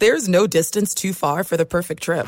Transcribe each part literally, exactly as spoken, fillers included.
There's no distance too far for the perfect trip.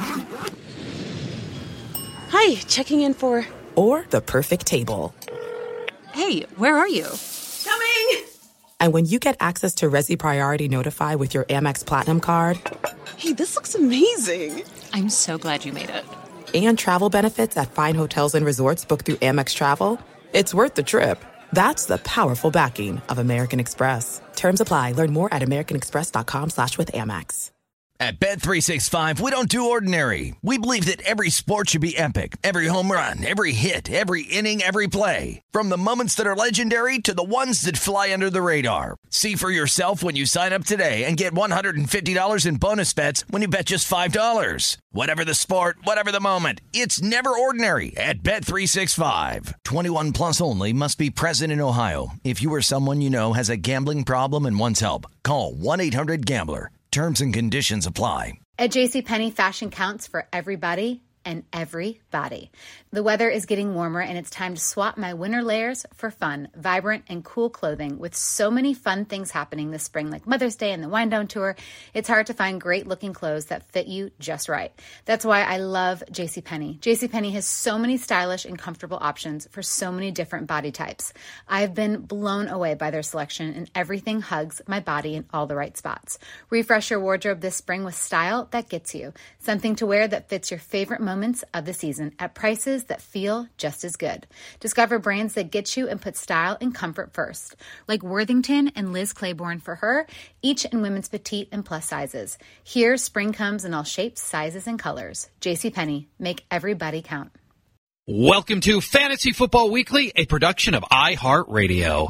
Hi, checking in for... Or the perfect table. Hey, where are you? Coming! And when you get access to Resi Priority Notify with your Amex Platinum card... Hey, this looks amazing. I'm so glad you made it. And travel benefits at fine hotels and resorts booked through Amex Travel, it's worth the trip. That's the powerful backing of American Express. Terms apply. Learn more at americanexpress.com slash with Amex. At Bet three sixty-five, we don't do ordinary. We believe that every sport should be epic. Every home run, every hit, every inning, every play. From the moments that are legendary to the ones that fly under the radar. See for yourself when you sign up today and get one hundred fifty dollars in bonus bets when you bet just five dollars. Whatever the sport, whatever the moment, it's never ordinary at Bet three sixty-five. twenty-one plus only. Must be present in Ohio. If you or someone you know has a gambling problem and wants help, call one eight hundred gambler. Terms and conditions apply. At JCPenney, fashion counts for everybody and everybody. The weather is getting warmer, and it's time to swap my winter layers for fun, vibrant, and cool clothing. With so many fun things happening this spring, like Mother's Day and the Wind Down Tour, it's hard to find great-looking clothes that fit you just right. That's why I love JCPenney. JCPenney has so many stylish and comfortable options for so many different body types. I've been blown away by their selection, and everything hugs my body in all the right spots. Refresh your wardrobe this spring with style that gets you. Something to wear that fits your favorite moments of the season at prices that feel just as good. Discover brands that get you and put style and comfort first, like Worthington and Liz Claiborne for her, each in women's petite and plus sizes. Here, spring comes in all shapes, sizes, and colors. JCPenney, make everybody count. Welcome to Fantasy Football Weekly, a production of iHeartRadio.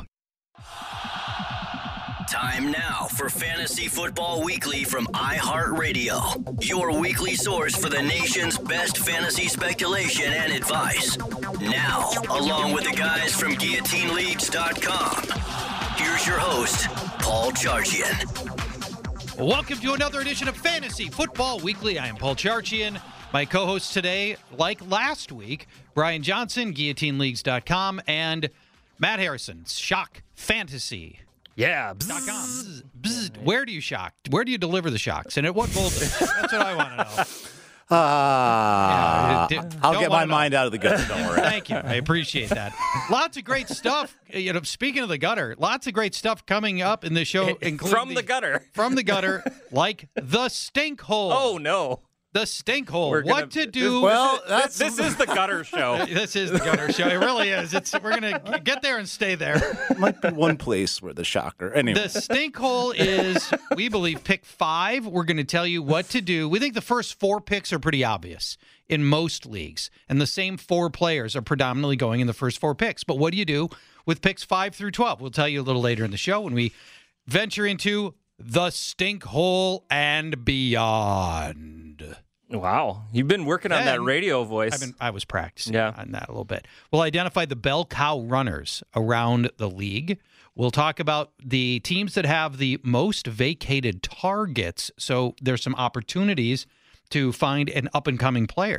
Time now for Fantasy Football Weekly from iHeartRadio, your weekly source for the nation's best fantasy speculation and advice. Now, along with the guys from guillotine leagues dot com, here's your host, Paul Charchian. Welcome to another edition of Fantasy Football Weekly. I am Paul Charchian. My co-hosts today, like last week, Brian Johnson, guillotine leagues dot com, and Matt Harrison, Shock Fantasy. Yeah. Bzz, bzz, bzz. Where do you shock? Where do you deliver the shocks? And at what voltage? That's what I want to know. Uh, yeah, d- I'll get my mind out of the gutter. Don't worry. Thank you. I appreciate that. Lots of great stuff. You know, speaking of the gutter, lots of great stuff coming up in the show, including From the, the gutter. From the gutter, like the stink hole. Oh, no. The stink hole. We're what gonna, to do? This, well, that's, this is the gutter show. This is the gutter show. It really is. It's we're gonna get there and stay there. Might be one place where the shocker. Anyway, the stink hole is, we believe, pick five. We're going to tell you what to do. We think the first four picks are pretty obvious in most leagues, and the same four players are predominantly going in the first four picks. But what do you do with picks five through twelve? We'll tell you a little later in the show when we venture into the stink hole and beyond. Wow. You've been working on then, that radio voice. I've been, I was practicing yeah. on that a little bit. We'll identify the bell cow runners around the league. We'll talk about the teams that have the most vacated targets. So there's some opportunities to find an up-and-coming player.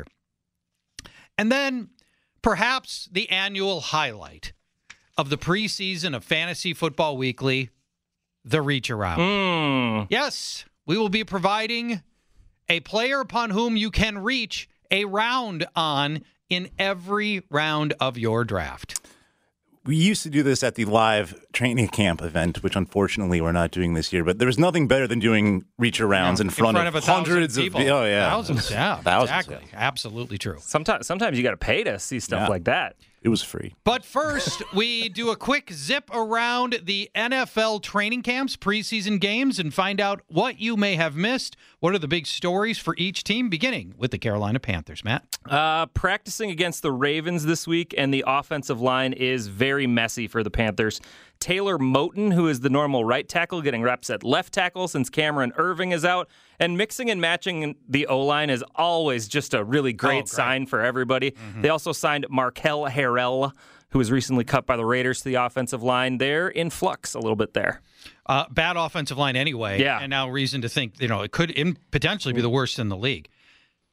And then perhaps the annual highlight of the preseason of Fantasy Football Weekly, the reach around. Mm. Yes, we will be providing a player upon whom you can reach a round on in every round of your draft. We used to do this at the live training camp event, which unfortunately we're not doing this year. But there was nothing better than doing reach arounds in, in front, front of, of hundreds of people. Oh yeah, thousands. Yeah, thousands, exactly. yeah. Absolutely true. Sometimes, sometimes you got to pay to see stuff yeah. like that. It was free. But first, we do a quick zip around the N F L training camps, preseason games, and find out what you may have missed. What are the big stories for each team, beginning with the Carolina Panthers, Matt? Uh, practicing against the Ravens this week, and the offensive line is very messy for the Panthers. Taylor Moton, who is the normal right tackle, getting reps at left tackle since Cameron Irving is out. And mixing and matching the O-line is always just a really great, oh, great. sign for everybody. Mm-hmm. They also signed Markel Harrell, who was recently cut by the Raiders to the offensive line. They're in flux a little bit there. Uh, bad offensive line anyway. Yeah. And now reason to think, you know, it could in, potentially be the worst in the league.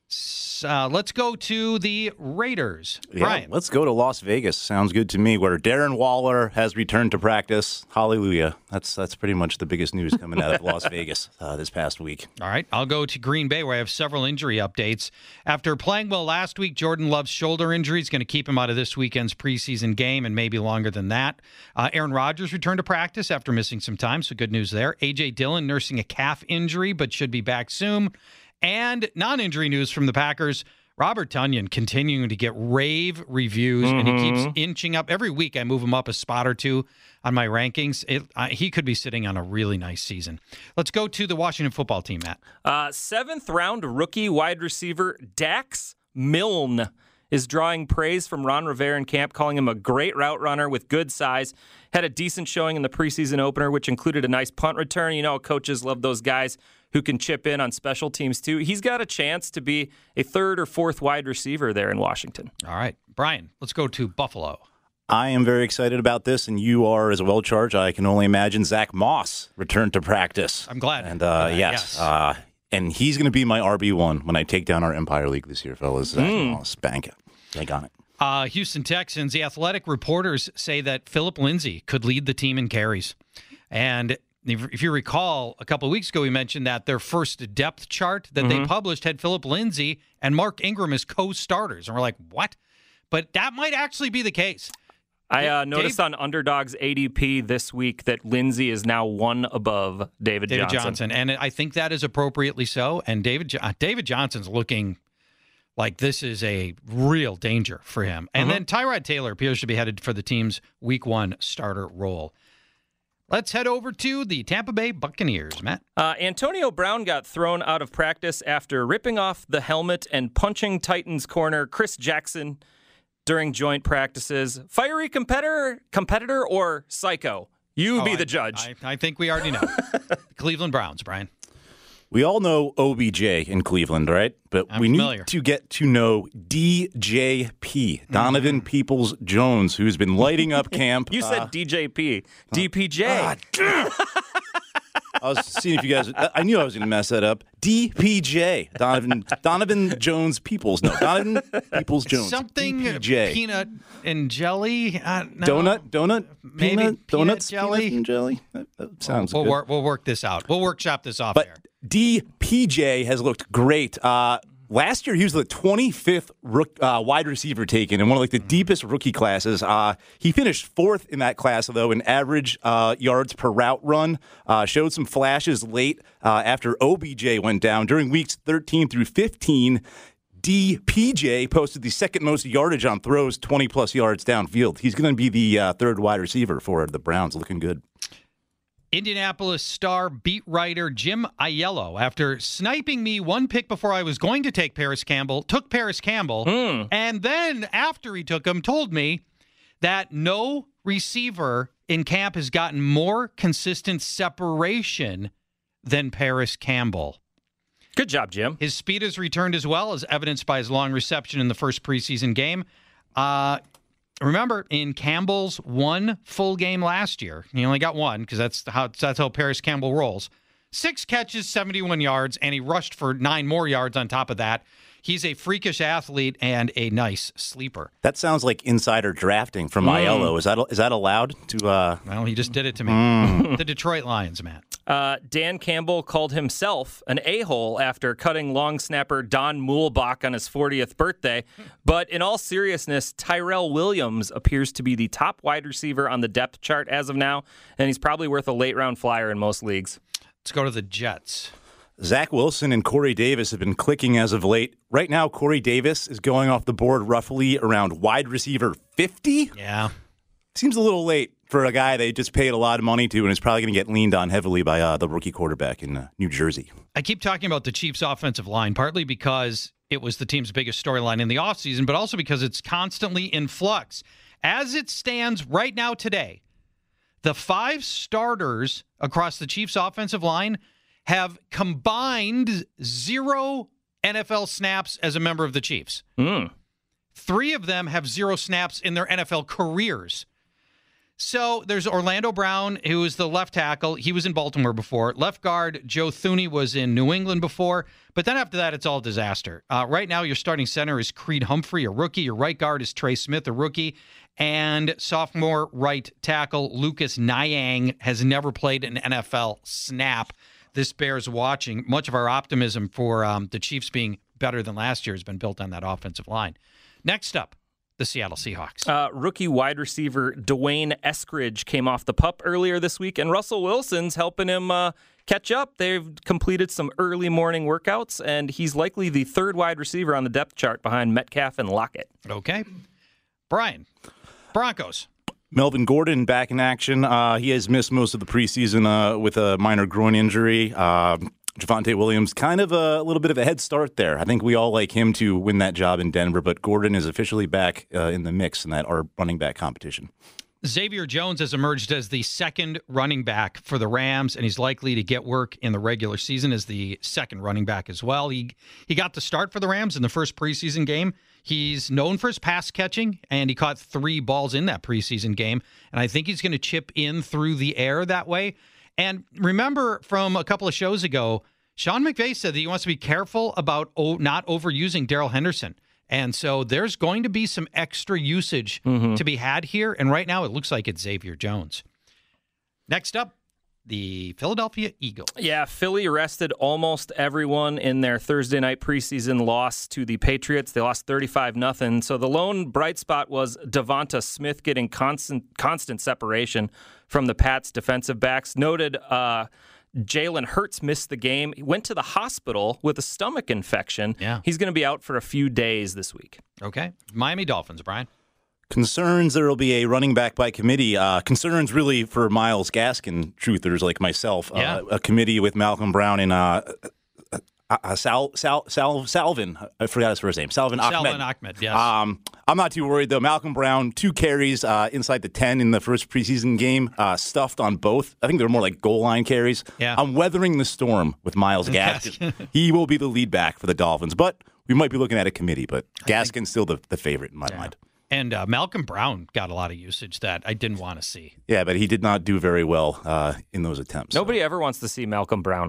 Uh, let's go to the Raiders. Yeah, Brian. let's go to Las Vegas. Sounds good to me. Where Darren Waller has returned to practice. Hallelujah. That's that's pretty much the biggest news coming out of Las Vegas uh, this past week. All right. I'll go to Green Bay, where I have several injury updates. After playing well last week, Jordan Love's shoulder injury is going to keep him out of this weekend's preseason game and maybe longer than that. Uh, Aaron Rodgers returned to practice after missing some time, so good news there. A J. Dillon nursing a calf injury, but should be back soon. And non-injury news from the Packers, Robert Tonyan continuing to get rave reviews, mm-hmm. and he keeps inching up. Every week I move him up a spot or two on my rankings. It, uh, he could be sitting on a really nice season. Let's go to the Washington football team, Matt. Uh, seventh-round rookie wide receiver Dax Milne is drawing praise from Ron Rivera in camp, calling him a great route runner with good size. Had a decent showing in the preseason opener, which included a nice punt return. You know, coaches love those guys who can chip in on special teams, too. He's got a chance to be a third or fourth wide receiver there in Washington. All right. Brian, let's go to Buffalo. I am very excited about this, and you are as well, Charge. I can only imagine Zach Moss returned to practice. I'm glad. And uh, yeah, yes, yes. Uh, and he's going to be my R B one when I take down our Empire League this year, fellas. Zach mm. Moss, bank it. Bank on it. Uh, Houston Texans, the Athletic reporters say that Philip Lindsay could lead the team in carries. And if you recall, a couple of weeks ago, we mentioned that their first depth chart that mm-hmm. they published had Philip Lindsay and Mark Ingram as co-starters. And we're like, what? But that might actually be the case. I uh, noticed Dave, on Underdog's A D P this week that Lindsay is now one above David, David Johnson. Johnson. And I think that is appropriately so. And David uh, David Johnson's looking like this is a real danger for him. And uh-huh. then Tyrod Taylor appears to be headed for the team's week one starter role. Let's head over to the Tampa Bay Buccaneers, Matt. Uh, Antonio Brown got thrown out of practice after ripping off the helmet and punching Titans corner Chris Jackson during joint practices. Fiery competitor, competitor or psycho? You oh, be I, the judge. I, I think we already know. Cleveland Browns, Brian. We all know O B J in Cleveland, right? But I'm we familiar. need to get to know D J P, Donovan mm-hmm. Peoples-Jones, who's been lighting up camp. You said uh, D J P. D P J. Uh, I was seeing if you guys, I knew I was going to mess that up. D P J, Donovan Donovan Jones Peoples. No, Donovan Peoples-Jones. Something D P J. Peanut and jelly. Uh, no. Donut, donut, Maybe peanut, peanut donuts, jelly. Peanut and jelly. That, that sounds we'll good. Work, we'll work this out. We'll workshop this off but there. D P J has looked great. Uh, last year, he was the twenty-fifth rook, uh, wide receiver taken in one of like the deepest rookie classes. Uh, he finished fourth in that class, though, in average uh, yards per route run. Uh, showed some flashes late uh, after O B J went down. During weeks thirteen through fifteen, D P J posted the second most yardage on throws, twenty-plus yards downfield. He's going to be the uh, third wide receiver for the Browns, looking good. Indianapolis Star beat writer Jim Aiello, after sniping me one pick before I was going to take Paris Campbell, took Paris Campbell, mm. and then after he took him, told me that no receiver in camp has gotten more consistent separation than Paris Campbell. Good job, Jim. His speed has returned as well, as evidenced by his long reception in the first preseason game. Uh, remember, in Campbell's one full game last year, he only got one because that's how that's how Paris Campbell rolls. Six catches, seventy-one yards, and he rushed for nine more yards on top of that. He's a freakish athlete and a nice sleeper. That sounds like insider drafting from mm. Aiello. Is that is that allowed to? Uh... Well, he just did it to me. Mm. The Detroit Lions, man. Uh, Dan Campbell called himself an a-hole after cutting long snapper Don Muhlbach on his fortieth birthday. But in all seriousness, Tyrell Williams appears to be the top wide receiver on the depth chart as of now, and he's probably worth a late-round flyer in most leagues. Let's go to the Jets. Zach Wilson and Corey Davis have been clicking as of late. Right now, Corey Davis is going off the board roughly around wide receiver fifty. Yeah. Seems a little late for a guy they just paid a lot of money to and is probably going to get leaned on heavily by uh, the rookie quarterback in uh, New Jersey. I keep talking about the Chiefs' offensive line, partly because it was the team's biggest storyline in the offseason, but also because it's constantly in flux. As it stands right now today, the five starters across the Chiefs' offensive line have combined zero N F L snaps as a member of the Chiefs. Mm. Three of them have zero snaps in their N F L careers. So there's Orlando Brown, who is the left tackle. He was in Baltimore before. Left guard, Joe Thuney, was in New England before. But then after that, it's all disaster. Uh, right now, your starting center is Creed Humphrey, a rookie. Your right guard is Trey Smith, a rookie. And sophomore right tackle Lucas Nyang has never played an N F L snap. This bears watching. Much of our optimism for um, the Chiefs being better than last year has been built on that offensive line. Next up, the Seattle Seahawks. Uh, rookie wide receiver Dwayne Eskridge came off the pup earlier this week, and Russell Wilson's helping him uh, catch up. They've completed some early morning workouts, and he's likely the third wide receiver on the depth chart behind Metcalf and Lockett. Okay. Brian, Broncos. Melvin Gordon back in action. Uh, he has missed most of the preseason uh, with a minor groin injury. Uh, Javonte Williams, kind of a, a little bit of a head start there. I think we all like him to win that job in Denver, but Gordon is officially back uh, in the mix in that our running back competition. Xavier Jones has emerged as the second running back for the Rams, and he's likely to get work in the regular season as the second running back as well. He he got the start for the Rams in the first preseason game. He's known for his pass catching, and he caught three balls in that preseason game, and I think he's going to chip in through the air that way. And remember from a couple of shows ago, Sean McVay said that he wants to be careful about o- not overusing Darrell Henderson. And so there's going to be some extra usage mm-hmm. to be had here. And right now it looks like it's Xavier Jones. Next up, the Philadelphia Eagles. Yeah, Philly arrested almost everyone in their Thursday night preseason loss to the Patriots. They lost thirty-five nothing. So the lone bright spot was Devonta Smith getting constant constant separation from the Pats defensive backs. Noted uh, Jalen Hurts missed the game. He went to the hospital with a stomach infection. Yeah. He's going to be out for a few days this week. Okay. Miami Dolphins, Brian. Concerns there will be a running back by committee. Uh, concerns really for Myles Gaskin truthers like myself. Yeah. Uh, a committee with Malcolm Brown and uh, uh, uh, Sal, Sal, Sal, Salvin. I forgot his first name. Salvin Ahmed. Salvin Ahmed, yes. Um, I'm not too worried, though. Malcolm Brown, two carries uh, inside the ten in the first preseason game, uh, stuffed on both. I think they were more like goal line carries. Yeah. I'm weathering the storm with Myles Gaskin. He will be the lead back for the Dolphins, but we might be looking at a committee, but Gaskin's still the, the favorite in my yeah. mind. And uh, Malcolm Brown got a lot of usage that I didn't want to see. Yeah, but he did not do very well uh, in those attempts. Nobody so. ever wants to see Malcolm Brown.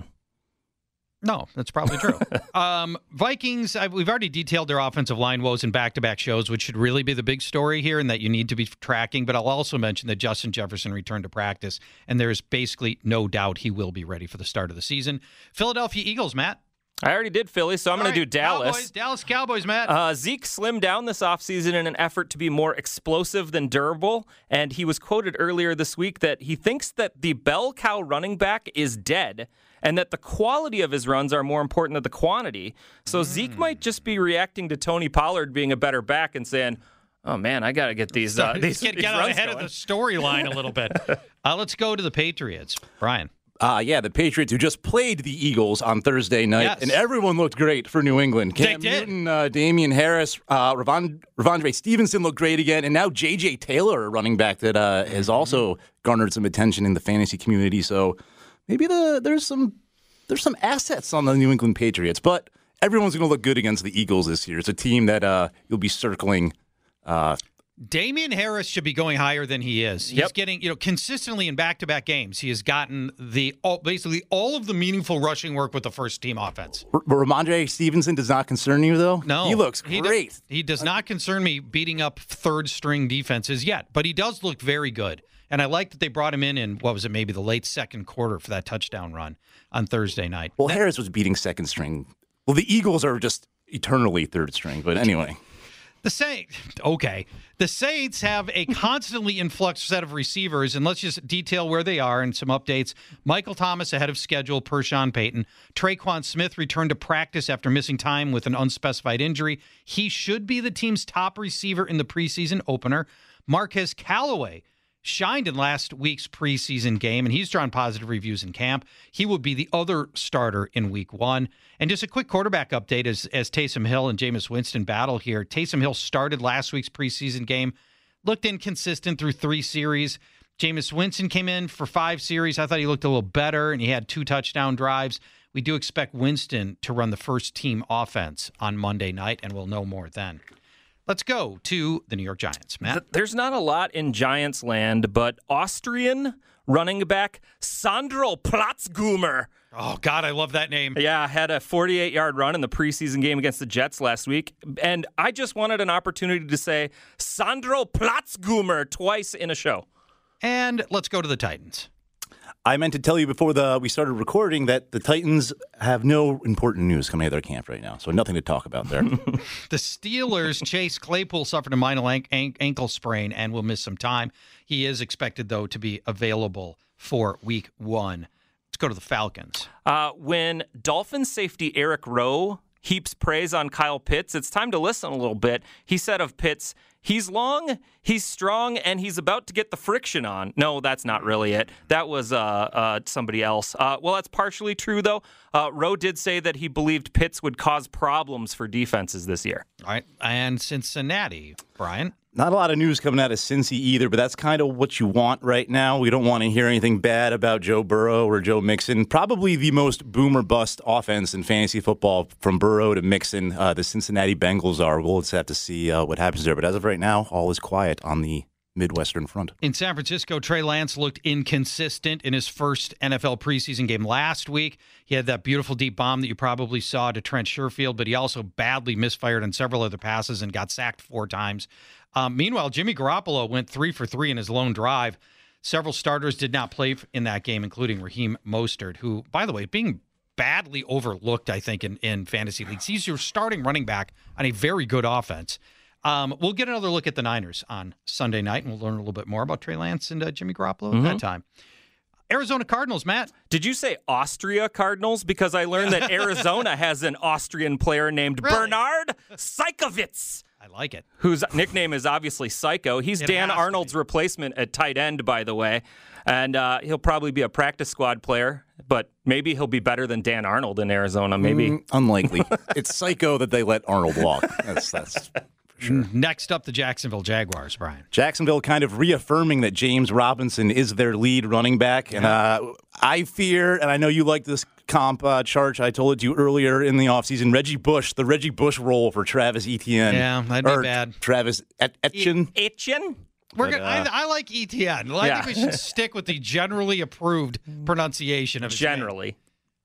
No, that's probably true. um, Vikings, I, we've already detailed their offensive line woes in back-to-back shows, which should really be the big story here and that you need to be tracking. But I'll also mention that Justin Jefferson returned to practice, and there's basically no doubt he will be ready for the start of the season. Philadelphia Eagles, Matt. I already did Philly, so I'm going right, to do Dallas. Cowboys, Dallas Cowboys, Matt. Uh, Zeke slimmed down this offseason in an effort to be more explosive than durable, and he was quoted earlier this week that he thinks that the bell cow running back is dead and that the quality of his runs are more important than the quantity. So mm. Zeke might just be reacting to Tony Pollard being a better back and saying, oh, man, I got to get these uh, these, get, these get runs ahead going. of the storyline a little bit. uh, let's go to the Patriots. Brian. Uh, yeah, the Patriots who just played the Eagles on Thursday night, yes. and everyone looked great for New England. Cam they did. Newton, uh, Damian Harris, uh, Ravon, Ravondre Stevenson looked great again, and now J J Taylor, a running back that uh, has also garnered some attention in the fantasy community. So maybe the there's some there's some assets on the New England Patriots, but everyone's going to look good against the Eagles this year. It's a team that uh, you'll be circling. Uh, Damian Harris should be going higher than he is. He's yep. getting, you know, consistently in back-to-back games, he has gotten the all, basically all of the meaningful rushing work with the first team offense. R- Ramondre Stevenson does not concern you, though? No. He looks he great. Does, he does not concern me beating up third-string defenses yet, but he does look very good. And I like that they brought him in in, what was it, maybe the late second quarter for that touchdown run on Thursday night. Well, Harris was beating second string. Well, the Eagles are just eternally third string, but anyway. The Saints, okay. The Saints have a constantly in flux set of receivers, and let's just detail where they are and some updates. Michael Thomas ahead of schedule per Sean Payton. Traquan Smith returned to practice after missing time with an unspecified injury. He should be the team's top receiver in the preseason opener. Marquez Callaway shined in last week's preseason game, and he's drawn positive reviews in camp. He would be the other starter in week one. And just a quick quarterback update as, as Taysom Hill and Jameis Winston battle here. Taysom Hill started last week's preseason game, looked inconsistent through three series. Jameis Winston came in for five series. I thought he looked a little better, and he had two touchdown drives. We do expect Winston to run the first team offense on Monday night, and we'll know more then. Let's go to the New York Giants, Matt. There's not a lot in Giants land, but Austrian running back Sandro Platzgummer. Oh, God, I love that name. Yeah, had a forty-eight-yard run in the preseason game against the Jets last week. And I just wanted an opportunity to say Sandro Platzgummer twice in a show. And let's go to the Titans. I meant to tell you before the we started recording that the Titans have no important news coming out of their camp right now, so nothing to talk about there. The Steelers' Chase Claypool suffered a minor an- an- ankle sprain and will miss some time. He is expected, though, to be available for week one. Let's go to the Falcons. Uh, when Dolphins safety Eric Rowe heaps praise on Kyle Pitts, it's time to listen a little bit. He said of Pitts, he's long, he's strong, and he's about to get the friction on. No, that's not really it. That was uh, uh, somebody else. Uh, well, that's partially true, though. Uh, Rowe did say that he believed Pitts would cause problems for defenses this year. All right. And Cincinnati, Brian. Not a lot of news coming out of Cincy either, but that's kind of what you want right now. We don't want to hear anything bad about Joe Burrow or Joe Mixon. Probably the most boom or bust offense in fantasy football from Burrow to Mixon. Uh, the Cincinnati Bengals are. We'll just have to see uh, what happens there. But as of right now, all is quiet on the Midwestern front. In San Francisco, Trey Lance looked inconsistent in his first N F L preseason game last week. He had that beautiful deep bomb that you probably saw to Trent Sherfield, but he also badly misfired on several other passes and got sacked four times. Um, meanwhile, Jimmy Garoppolo went three for three in his lone drive. Several starters did not play in that game, including Raheem Mostert, who, by the way, being badly overlooked, I think, in, in fantasy leagues. He's your starting running back on a very good offense. Um, we'll get another look at the Niners on Sunday night, and we'll learn a little bit more about Trey Lance and uh, Jimmy Garoppolo Mm-hmm. at that time. Arizona Cardinals, Matt. Did you say Austria Cardinals? Because I learned that Arizona has an Austrian player named Really? Bernard Seikovits, I like it. whose nickname is obviously Psycho. He's It Dan has to Arnold's be. replacement at tight end, by the way. And uh, he'll probably be a practice squad player, but maybe he'll be better than Dan Arnold in Arizona. Maybe. Mm, unlikely. It's psycho that they let Arnold walk. That's that's for sure. Next up, the Jacksonville Jaguars, Brian. Jacksonville kind of reaffirming that James Robinson is their lead running back. And uh, I fear, and I know you like this comp uh, chart I told you earlier in the offseason, Reggie Bush, the Reggie Bush role for Travis Etienne. Yeah, that'd be or bad. Travis Et- Etienne. Etienne? We're But, gonna, uh, I, I like E T N. I Yeah. think we should stick with the generally approved pronunciation of his name. Generally.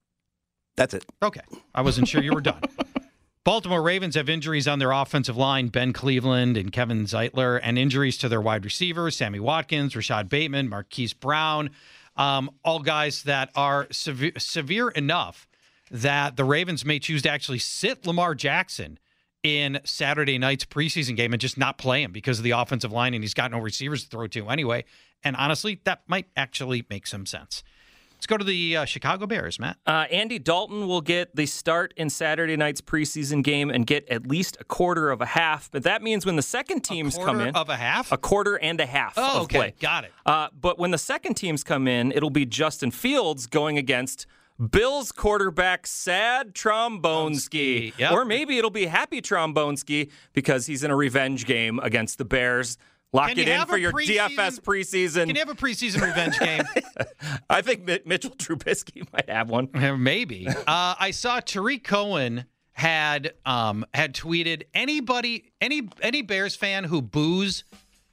That's it. Okay. I wasn't sure you were done. Baltimore Ravens have injuries on their offensive line, Ben Cleveland and Kevin Zeitler, and injuries to their wide receivers, Sammy Watkins, Rashad Bateman, Marquise Brown, um, all guys that are severe, severe enough that the Ravens may choose to actually sit Lamar Jackson in Saturday night's preseason game and just not play him because of the offensive line, and he's got no receivers to throw to anyway. And honestly, that might actually make some sense. Let's go to the uh, Chicago Bears, Matt. Uh, Andy Dalton will get the start in Saturday night's preseason game and get at least a quarter of a half. But that means when the second teams quarter come in, of a half? a quarter and a half Oh, of okay. play. Got it. Uh, but when the second teams come in, it'll be Justin Fields going against Bills quarterback Sad Trombonski. Yep. Or maybe it'll be Happy Trombonski because he's in a revenge game against the Bears. Lock Can it you in have for a your D F S preseason. Can you have a preseason revenge game? I think Mi- Mitchell Trubisky might have one. Uh, Maybe. Uh, I saw Tariq Cohen had um, had tweeted anybody, any any Bears fan who boos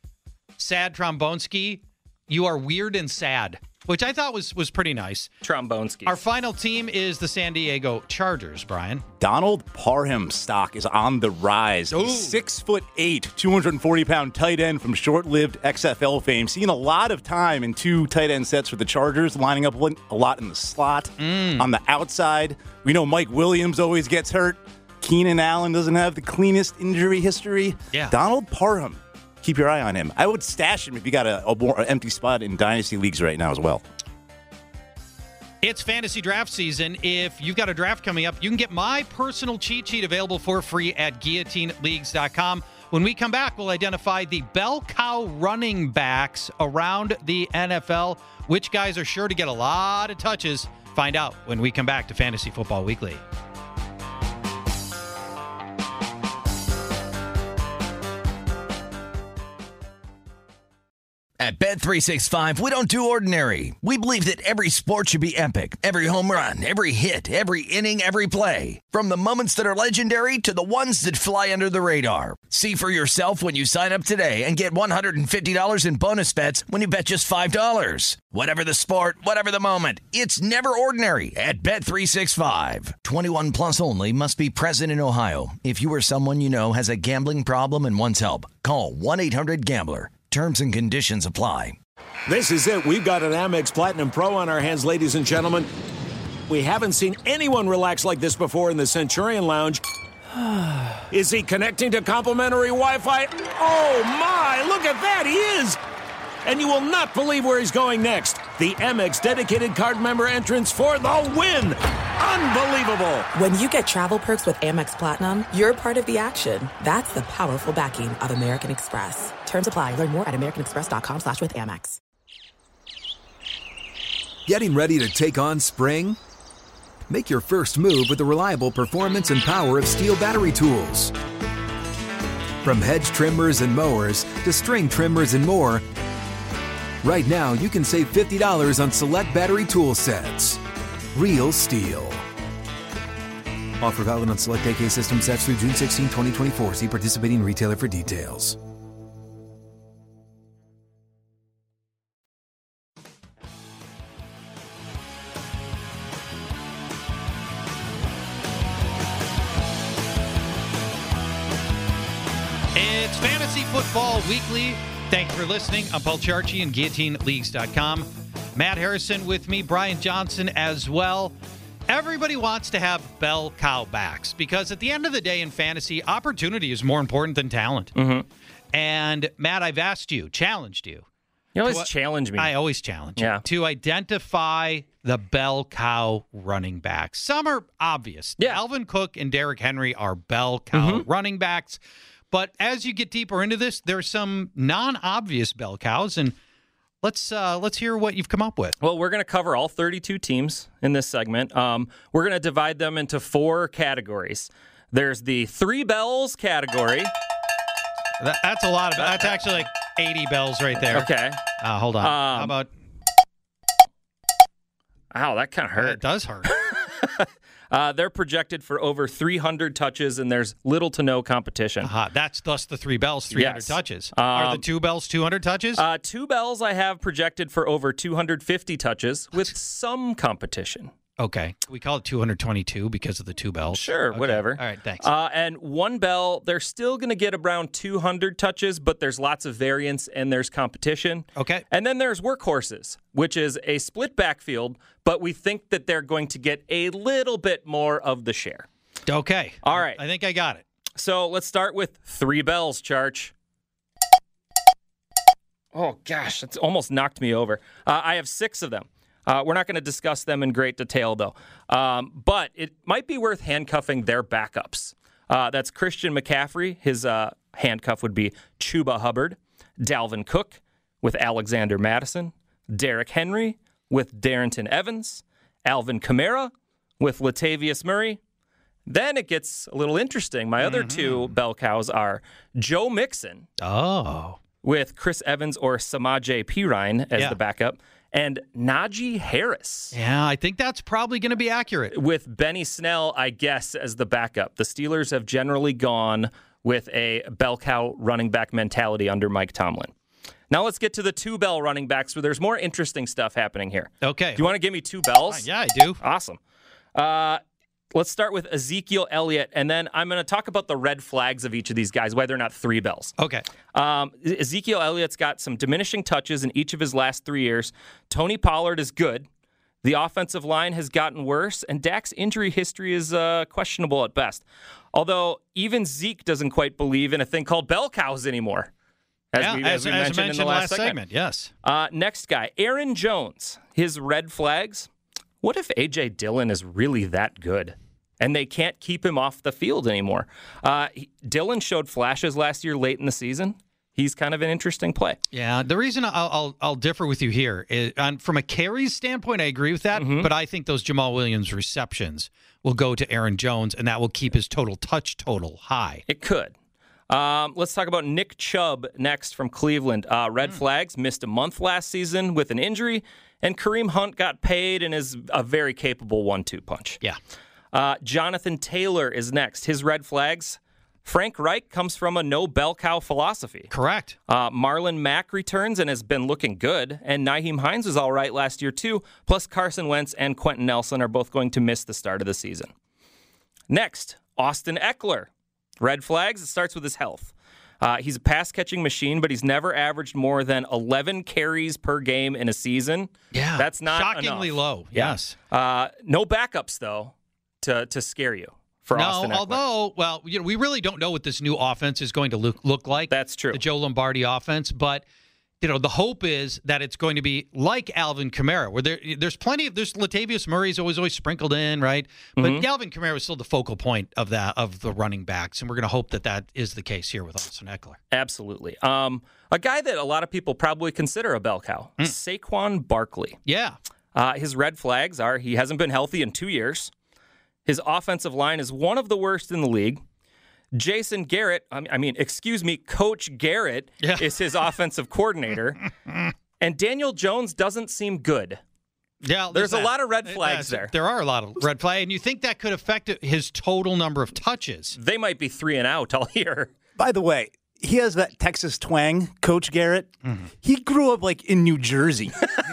Sad Trombonski, you are weird and sad, which I thought was was pretty nice. Trombonski. Our final team is the San Diego Chargers, Brian. Donald Parham stock is on the rise. Ooh. Six foot eight, two hundred forty pound tight end from short-lived X F L fame. Seen a lot of time in two tight end sets for the Chargers, lining up a lot in the slot. Mm. On the outside, we know Mike Williams always gets hurt. Keenan Allen doesn't have the cleanest injury history. Yeah. Donald Parham, keep your eye on him. I would stash him if you got a, a more an empty spot in dynasty leagues right now as well. It's fantasy draft season. If you've got a draft coming up, you can get my personal cheat sheet available for free at guillotine leagues dot com. When we come back, we'll identify the bell cow running backs around the N F L, which guys are sure to get a lot of touches. Find out when we come back to Fantasy Football Weekly. At Bet three sixty-five, we don't do ordinary. We believe that every sport should be epic. Every home run, every hit, every inning, every play. From the moments that are legendary to the ones that fly under the radar. See for yourself when you sign up today and get one hundred fifty dollars in bonus bets when you bet just five dollars. Whatever the sport, whatever the moment, it's never ordinary at Bet three sixty-five. twenty-one plus only. Must be present in Ohio. If you or someone you know has a gambling problem and wants help, call one eight hundred gambler. Terms and conditions apply. This is it. We've got an Amex Platinum Pro on our hands, ladies and gentlemen. We haven't seen anyone relax like this before in the Centurion Lounge. Is he connecting to complimentary Wi-Fi? Oh, my. Look at that. He is. And you will not believe where he's going next. The Amex dedicated card member entrance for the win. Unbelievable. When you get travel perks with Amex Platinum, you're part of the action. That's the powerful backing of American Express. Terms apply. Learn more at americanexpress.com slash with Amex. Getting ready to take on spring? Make your first move with the reliable performance and power of Steel battery tools. From hedge trimmers and mowers to string trimmers and more, right now you can save fifty dollars on select battery tool sets. Real Steel. Offer valid on select A K system sets through June sixteenth, twenty twenty-four. See participating retailer for details. It's Fantasy Football Weekly. Thank you for listening. I'm Paul Charchi and Guillotine Leagues dot com. Matt Harrison with me, Brian Johnson as well. Everybody wants to have bell cow backs because at the end of the day in fantasy, opportunity is more important than talent. Mm-hmm. And Matt, I've asked you, challenged you. You always to, challenge me. I always challenge yeah. you to identify the bell cow running backs. Some are obvious. Yeah. Alvin Cook and Derrick Henry are bell cow mm-hmm. running backs. But as you get deeper into this, there's some non-obvious bell cows, and let's uh, let's hear what you've come up with. Well, we're going to cover all thirty-two teams in this segment. Um, we're going to divide them into four categories. There's the three bells category. That, that's a lot of. That's actually like eighty bells right there. Okay. Uh, hold on. Um, How about? Ow, that kind of hurt. It does hurt. Uh, they're projected for over three hundred touches, and there's little to no competition. Uh-huh. That's thus the three bells, three hundred yes. touches. Um, Are the two bells two hundred touches? Uh, two bells I have projected for over two hundred fifty touches with some competition. Okay. We call it two hundred twenty-two because of the two bells. Sure, okay. whatever. All right, thanks. Uh, and one bell, they're still going to get around two hundred touches, but there's lots of variance and there's competition. Okay. And then there's workhorses, which is a split backfield, but we think that they're going to get a little bit more of the share. Okay. All right. I think I got it. So let's start with three bells, Charch. Oh, gosh, it's almost knocked me over. Uh, I have six of them. Uh, we're not going to discuss them in great detail, though. Um, but it might be worth handcuffing their backups. Uh, that's Christian McCaffrey. His uh, handcuff would be Chuba Hubbard. Dalvin Cook with Alexander Madison. Derrick Henry with Darrington Evans. Alvin Kamara with Latavius Murray. Then it gets a little interesting. My other mm-hmm. two bell cows are Joe Mixon. Oh. With Chris Evans or Samaje Perine as yeah. the backup. And Najee Harris. Yeah, I think that's probably going to be accurate. With Benny Snell, I guess, as the backup. The Steelers have generally gone with a bell cow running back mentality under Mike Tomlin. Now let's get to the two bell running backs where there's more interesting stuff happening here. Okay. Do you want to give me two bells? Uh, yeah, I do. Awesome. Uh, let's start with Ezekiel Elliott, and then I'm going to talk about the red flags of each of these guys, why they're not three bells. Okay. Um, Ezekiel Elliott's got some diminishing touches in each of his last three years. Tony Pollard is good. The offensive line has gotten worse, and Dak's injury history is uh, questionable at best. Although even Zeke doesn't quite believe in a thing called bell cows anymore. As yeah, we, as, as we as mentioned, mentioned in the last, last segment. segment. Yes. Uh, next guy, Aaron Jones. His red flags. What if A J Dillon is really that good? And they can't keep him off the field anymore. Uh, he, Dillon showed flashes last year late in the season. He's kind of an interesting play. Yeah, the reason I'll I'll, I'll differ with you here is on, from a carries standpoint, I agree with that. Mm-hmm. But I think those Jamal Williams receptions will go to Aaron Jones, and that will keep his total touch total high. It could. Um, let's talk about Nick Chubb next from Cleveland. Uh, red mm. flags, missed a month last season with an injury, and Kareem Hunt got paid and is a very capable one two punch. Yeah. Uh, Jonathan Taylor is next. His red flags, Frank Reich comes from a no bell cow philosophy. Correct. Uh, Marlon Mack returns and has been looking good, and Nyheim Hines was all right last year too, plus Carson Wentz and Quentin Nelson are both going to miss the start of the season. Next, Austin Eckler. Red flags, it starts with his health. Uh, he's a pass-catching machine, but he's never averaged more than eleven carries per game in a season. Yeah, that's not shockingly enough. low. Yes. Uh, no backups, though, to, to scare you for no, Austin Eckler. although, well, you know, we really don't know what this new offense is going to look, look like. That's true. The Joe Lombardi offense, but you know, the hope is that it's going to be like Alvin Kamara, where there, there's plenty of, there's Latavius Murray's always always sprinkled in, right? But Mm-hmm. Alvin Kamara is still the focal point of that of the running backs, and we're going to hope that that is the case here with Austin Eckler. Absolutely. Um, a guy that a lot of people probably consider a bell cow, mm. Saquon Barkley. Yeah. Uh, his red flags are he hasn't been healthy in two years. His offensive line is one of the worst in the league. Jason Garrett, I mean, excuse me, Coach Garrett yeah. is his offensive coordinator. And Daniel Jones doesn't seem good. Yeah, There's that. a lot of red flags there. There are a lot of red flags, and you think that could affect his total number of touches. They might be three and out all year. By the way, he has that Texas twang, Coach Garrett. Mm-hmm. He grew up like in New Jersey.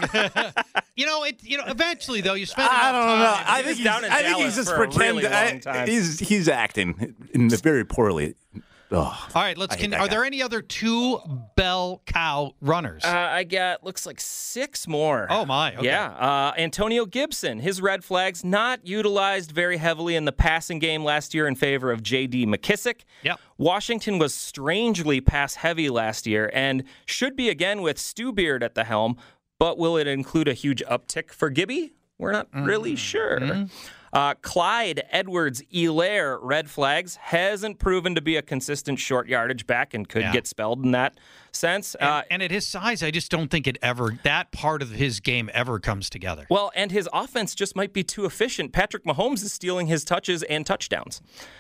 you know, it. You know, eventually though, you spend. I don't time. know. I think he's he's, down in I think Dallas he's just for a pretending. really long time. He's he's acting in the very poorly. Oh, All right, let's. Can, are guy. there any other two bell cow runners? Uh, I got looks like six more. Oh my! Okay. Yeah, uh, Antonio Gibson. His red flags not utilized very heavily in the passing game last year in favor of J D McKissick. Yep. Washington was strangely pass heavy last year and should be again with Stu Beard at the helm. But will it include a huge uptick for Gibby? We're not mm-hmm. really sure. Mm-hmm. Uh, Clyde Edwards-Helaire, red flags, hasn't proven to be a consistent short yardage back and could yeah. get spelled in that sense. And, uh, and at his size, I just don't think it ever, that part of his game ever comes together. Well, and his offense just might be too efficient. Patrick Mahomes is stealing his touches and touchdowns.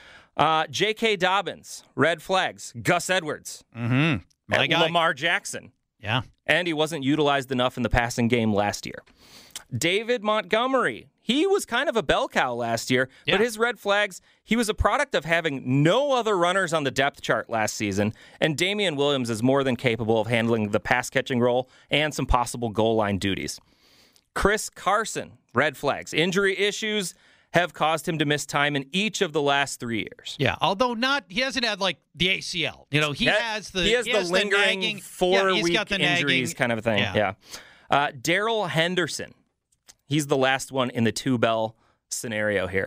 Uh, J K. Dobbins, red flags. Gus Edwards. Mm-hmm. My guy. Lamar Jackson. Yeah. And he wasn't utilized enough in the passing game last year. David Montgomery. He was kind of a bell cow last year, yeah. but his red flags, he was a product of having no other runners on the depth chart last season, and Damian Williams is more than capable of handling the pass-catching role and some possible goal line duties. Chris Carson, red flags. Injury issues have caused him to miss time in each of the last three years. Yeah, although not, he hasn't had like the A C L. You know, he that, has the he has he the has lingering the nagging, four-week yeah, the injuries nagging, kind of a thing. Yeah. yeah. Uh, Darrell Henderson. He's the last one in the two-bell scenario here.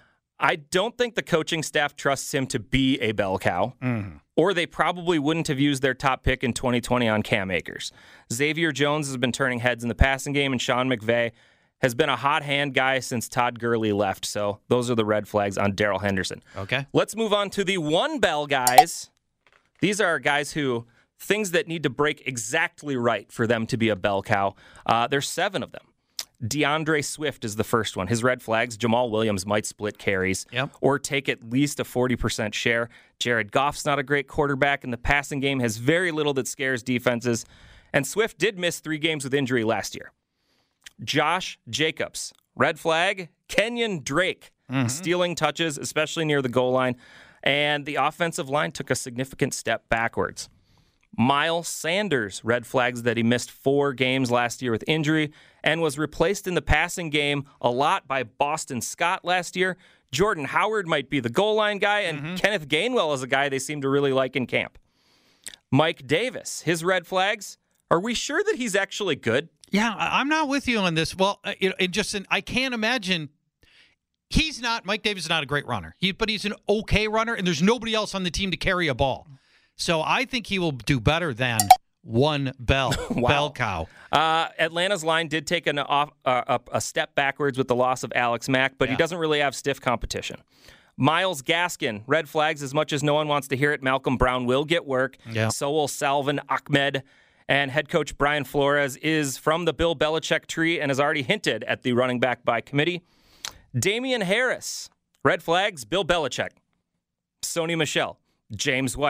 I don't think the coaching staff trusts him to be a bell cow, mm-hmm. or they probably wouldn't have used their top pick in twenty twenty on Cam Akers. Xavier Jones has been turning heads in the passing game, and Sean McVay has been a hot hand guy since Todd Gurley left. So those are the red flags on Darrell Henderson. Okay. Let's move on to the one bell guys. These are guys who, things that need to break exactly right for them to be a bell cow. Uh, there's seven of them. DeAndre Swift is the first one. His red flags, Jamal Williams might split carries yep. or take at least a forty percent share. Jared Goff's not a great quarterback, and the passing game has very little that scares defenses. And Swift did miss three games with injury last year. Josh Jacobs, red flag, Kenyon Drake, mm-hmm. stealing touches, especially near the goal line. And the offensive line took a significant step backwards. Miles Sanders, red flags that he missed four games last year with injury and was replaced in the passing game a lot by Boston Scott last year. Jordan Howard might be the goal line guy, and mm-hmm. Kenneth Gainwell is a guy they seem to really like in camp. Mike Davis, his red flags, are we sure that he's actually good? Yeah, I'm not with you on this. Well, uh, you know, it just I can't imagine. He's not, Mike Davis is not a great runner, he, but he's an okay runner, and there's nobody else on the team to carry a ball. So I think he will do better than one bell, wow. bell cow. Uh, Atlanta's line did take an off, uh, a step backwards with the loss of Alex Mack, but yeah. he doesn't really have stiff competition. Myles Gaskin, red flags as much as no one wants to hear it. Malcolm Brown will get work. Yeah. So will Salvin Ahmed. And head coach Brian Flores is from the Bill Belichick tree and has already hinted at the running back by committee. Damian Harris, red flags, Bill Belichick. Sony Michel, James White.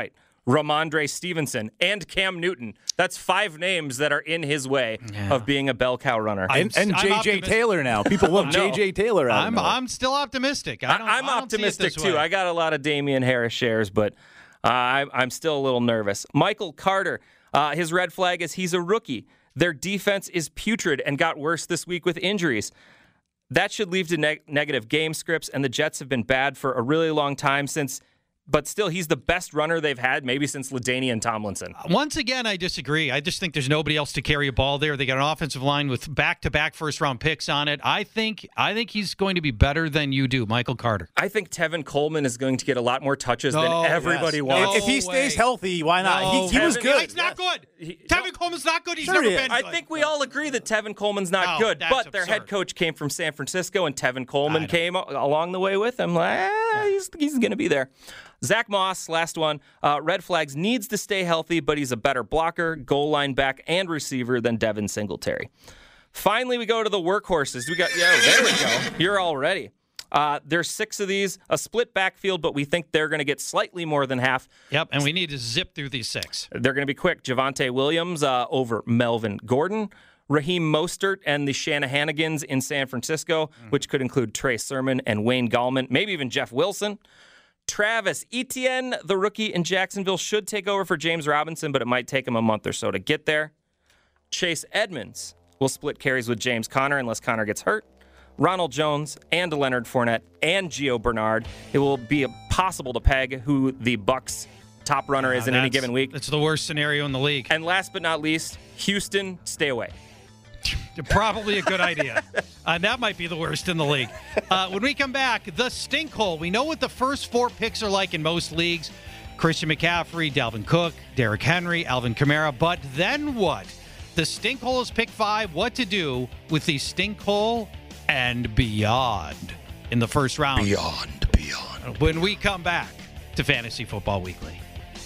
Ramondre Stevenson, and Cam Newton. That's five names that are in his way yeah. of being a bell cow runner. And, and J J Taylor now. People love no. J J Taylor out I'm, I'm still optimistic. I don't, I'm I don't optimistic, too. Way. I got a lot of Damian Harris shares, but uh, I, I'm still a little nervous. Michael Carter, uh, his red flag is he's a rookie. Their defense is putrid and got worse this week with injuries. That should lead to neg- negative game scripts, and the Jets have been bad for a really long time since but still, he's the best runner they've had maybe since LaDainian Tomlinson. Once again, I disagree. I just think there's nobody else to carry a ball there. They got an offensive line with back-to-back first-round picks on it. I think I think he's going to be better than you do, Michael Carter. I think Tevin Coleman is going to get a lot more touches no, than everybody yes. wants. No if he stays way. healthy, why not? No, he he was Tevin, good. He's not yes. good. He, Tevin Coleman's not good. He's sure never he been I good. think we all agree that Tevin Coleman's not no, good, that's but their absurd. head coach came from San Francisco, and Tevin Coleman came along the way with him. Like, eh, he's, he's going to be there. Zach Moss, last one. Uh, red flags, needs to stay healthy, but he's a better blocker, goal line back, and receiver than Devin Singletary. Finally, we go to the workhorses. We got, yeah, there we go. You're all ready. Uh, there's six of these, a split backfield, but we think they're going to get slightly more than half. Yep, and we need to zip through these six. They're going to be quick. Javonte Williams uh, over Melvin Gordon. Raheem Mostert and the Shanahanigans in San Francisco, mm. which could include Trey Sermon and Wayne Gallman, maybe even Jeff Wilson. Travis Etienne, the rookie in Jacksonville, should take over for James Robinson, but it might take him a month or so to get there. Chase Edmonds will split carries with James Conner unless Conner gets hurt. Ronald Jones and Leonard Fournette and Gio Bernard. It will be possible to peg who the Bucs' top runner is uh, in any given week. It's the worst scenario in the league. And last but not least, Houston, stay away. Probably a good idea. Uh, that might be the worst in the league. Uh, when we come back, the stink hole. We know what the first four picks are like in most leagues. Christian McCaffrey, Dalvin Cook, Derrick Henry, Alvin Kamara. But then what? The stink hole is pick five. What to do with the stink hole and beyond in the first round. Beyond, beyond. When we come back to Fantasy Football Weekly.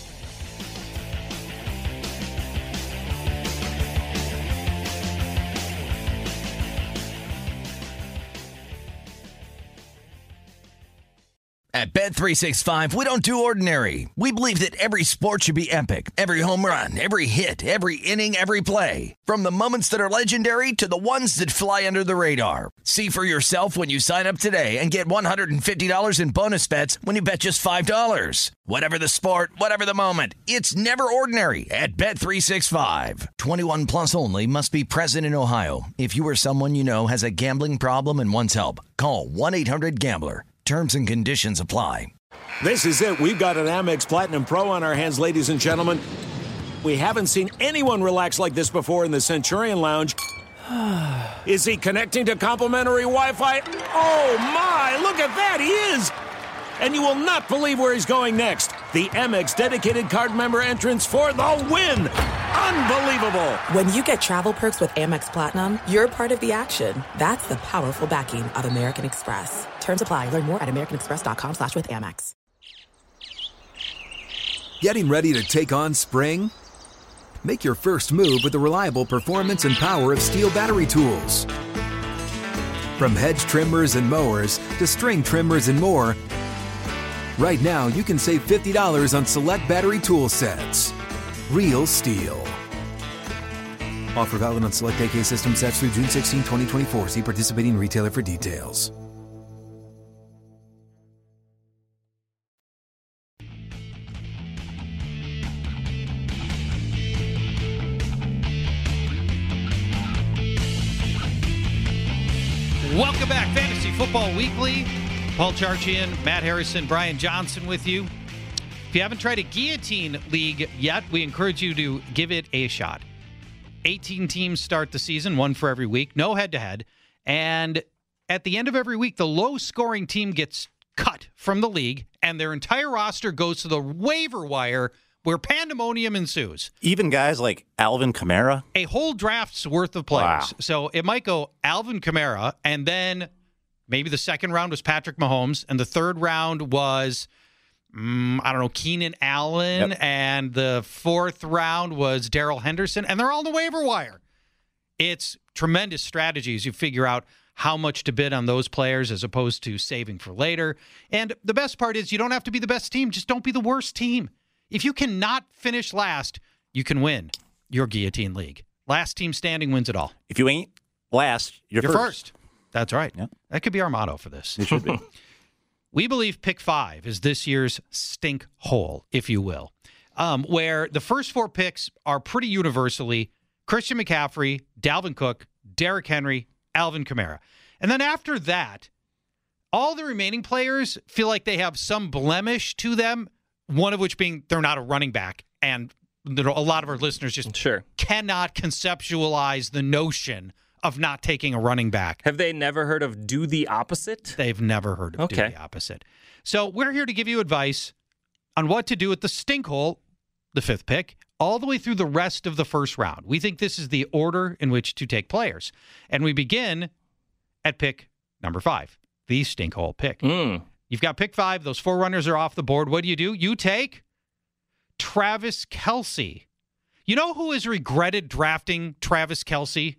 At Bet three sixty-five, we don't do ordinary. We believe that every sport should be epic. Every home run, every hit, every inning, every play. From the moments that are legendary to the ones that fly under the radar. See for yourself when you sign up today and get one hundred fifty dollars in bonus bets when you bet just five dollars. Whatever the sport, whatever the moment, it's never ordinary at Bet three sixty-five. twenty-one plus only. Must be present in Ohio. If you or someone you know has a gambling problem and wants help, call one eight hundred gambler. Terms and conditions apply. This is it. We've got an Amex Platinum Pro on our hands, ladies and gentlemen. We haven't seen anyone relax like this before in the Centurion Lounge. Is he connecting to complimentary Wi-Fi? Oh, my! Look at that! He is! And you will not believe where he's going next. The Amex dedicated card member entrance for the win! Unbelievable! When you get travel perks with Amex Platinum, you're part of the action. That's the powerful backing of American Express. Terms apply. Learn more at americanexpress.com slash with Amex. Getting ready to take on spring? Make your first move with the reliable performance and power of Steel battery tools. From hedge trimmers and mowers to string trimmers and more, right now you can save fifty dollars on select battery tool sets. Real Steel. Offer valid on select A K system sets through June sixteenth, twenty twenty-four. See participating retailer for details. Welcome back, Fantasy Football Weekly. Paul Charchian, Matt Harrison, Brian Johnson with you. If you haven't tried a guillotine league yet, we encourage you to give it a shot. eighteen teams start the season, one for every week, no head-to-head. And at the end of every week, the low-scoring team gets cut from the league, and their entire roster goes to the waiver wire where pandemonium ensues. Even guys like Alvin Kamara? A whole draft's worth of players. Wow. So it might go Alvin Kamara, and then maybe the second round was Patrick Mahomes, and the third round was, mm, I don't know, Keenan Allen, yep. and the fourth round was Darrell Henderson, and they're all on the waiver wire. It's tremendous strategies. You figure out how much to bid on those players as opposed to saving for later. And the best part is you don't have to be the best team. Just don't be the worst team. If you cannot finish last, you can win your Guillotine League. Last team standing wins it all. If you ain't last, you're, you're first. first. That's right. Yeah. That could be our motto for this. It should be. We believe pick five is this year's stink hole, if you will, um, where the first four picks are pretty universally Christian McCaffrey, Dalvin Cook, Derrick Henry, Alvin Kamara. And then after that, all the remaining players feel like they have some blemish to them, one of which being they're not a running back. And a lot of our listeners just sure. cannot conceptualize the notion of not taking a running back. Have they never heard of do the opposite? They've never heard of okay. do the opposite. So we're here to give you advice on what to do with the stink hole, the fifth pick, all the way through the rest of the first round. We think this is the order in which to take players. And we begin at pick number five, the stink hole pick. Mm. You've got pick five. Those four runners are off the board. What do you do? You take Travis Kelce. You know who has regretted drafting Travis Kelce?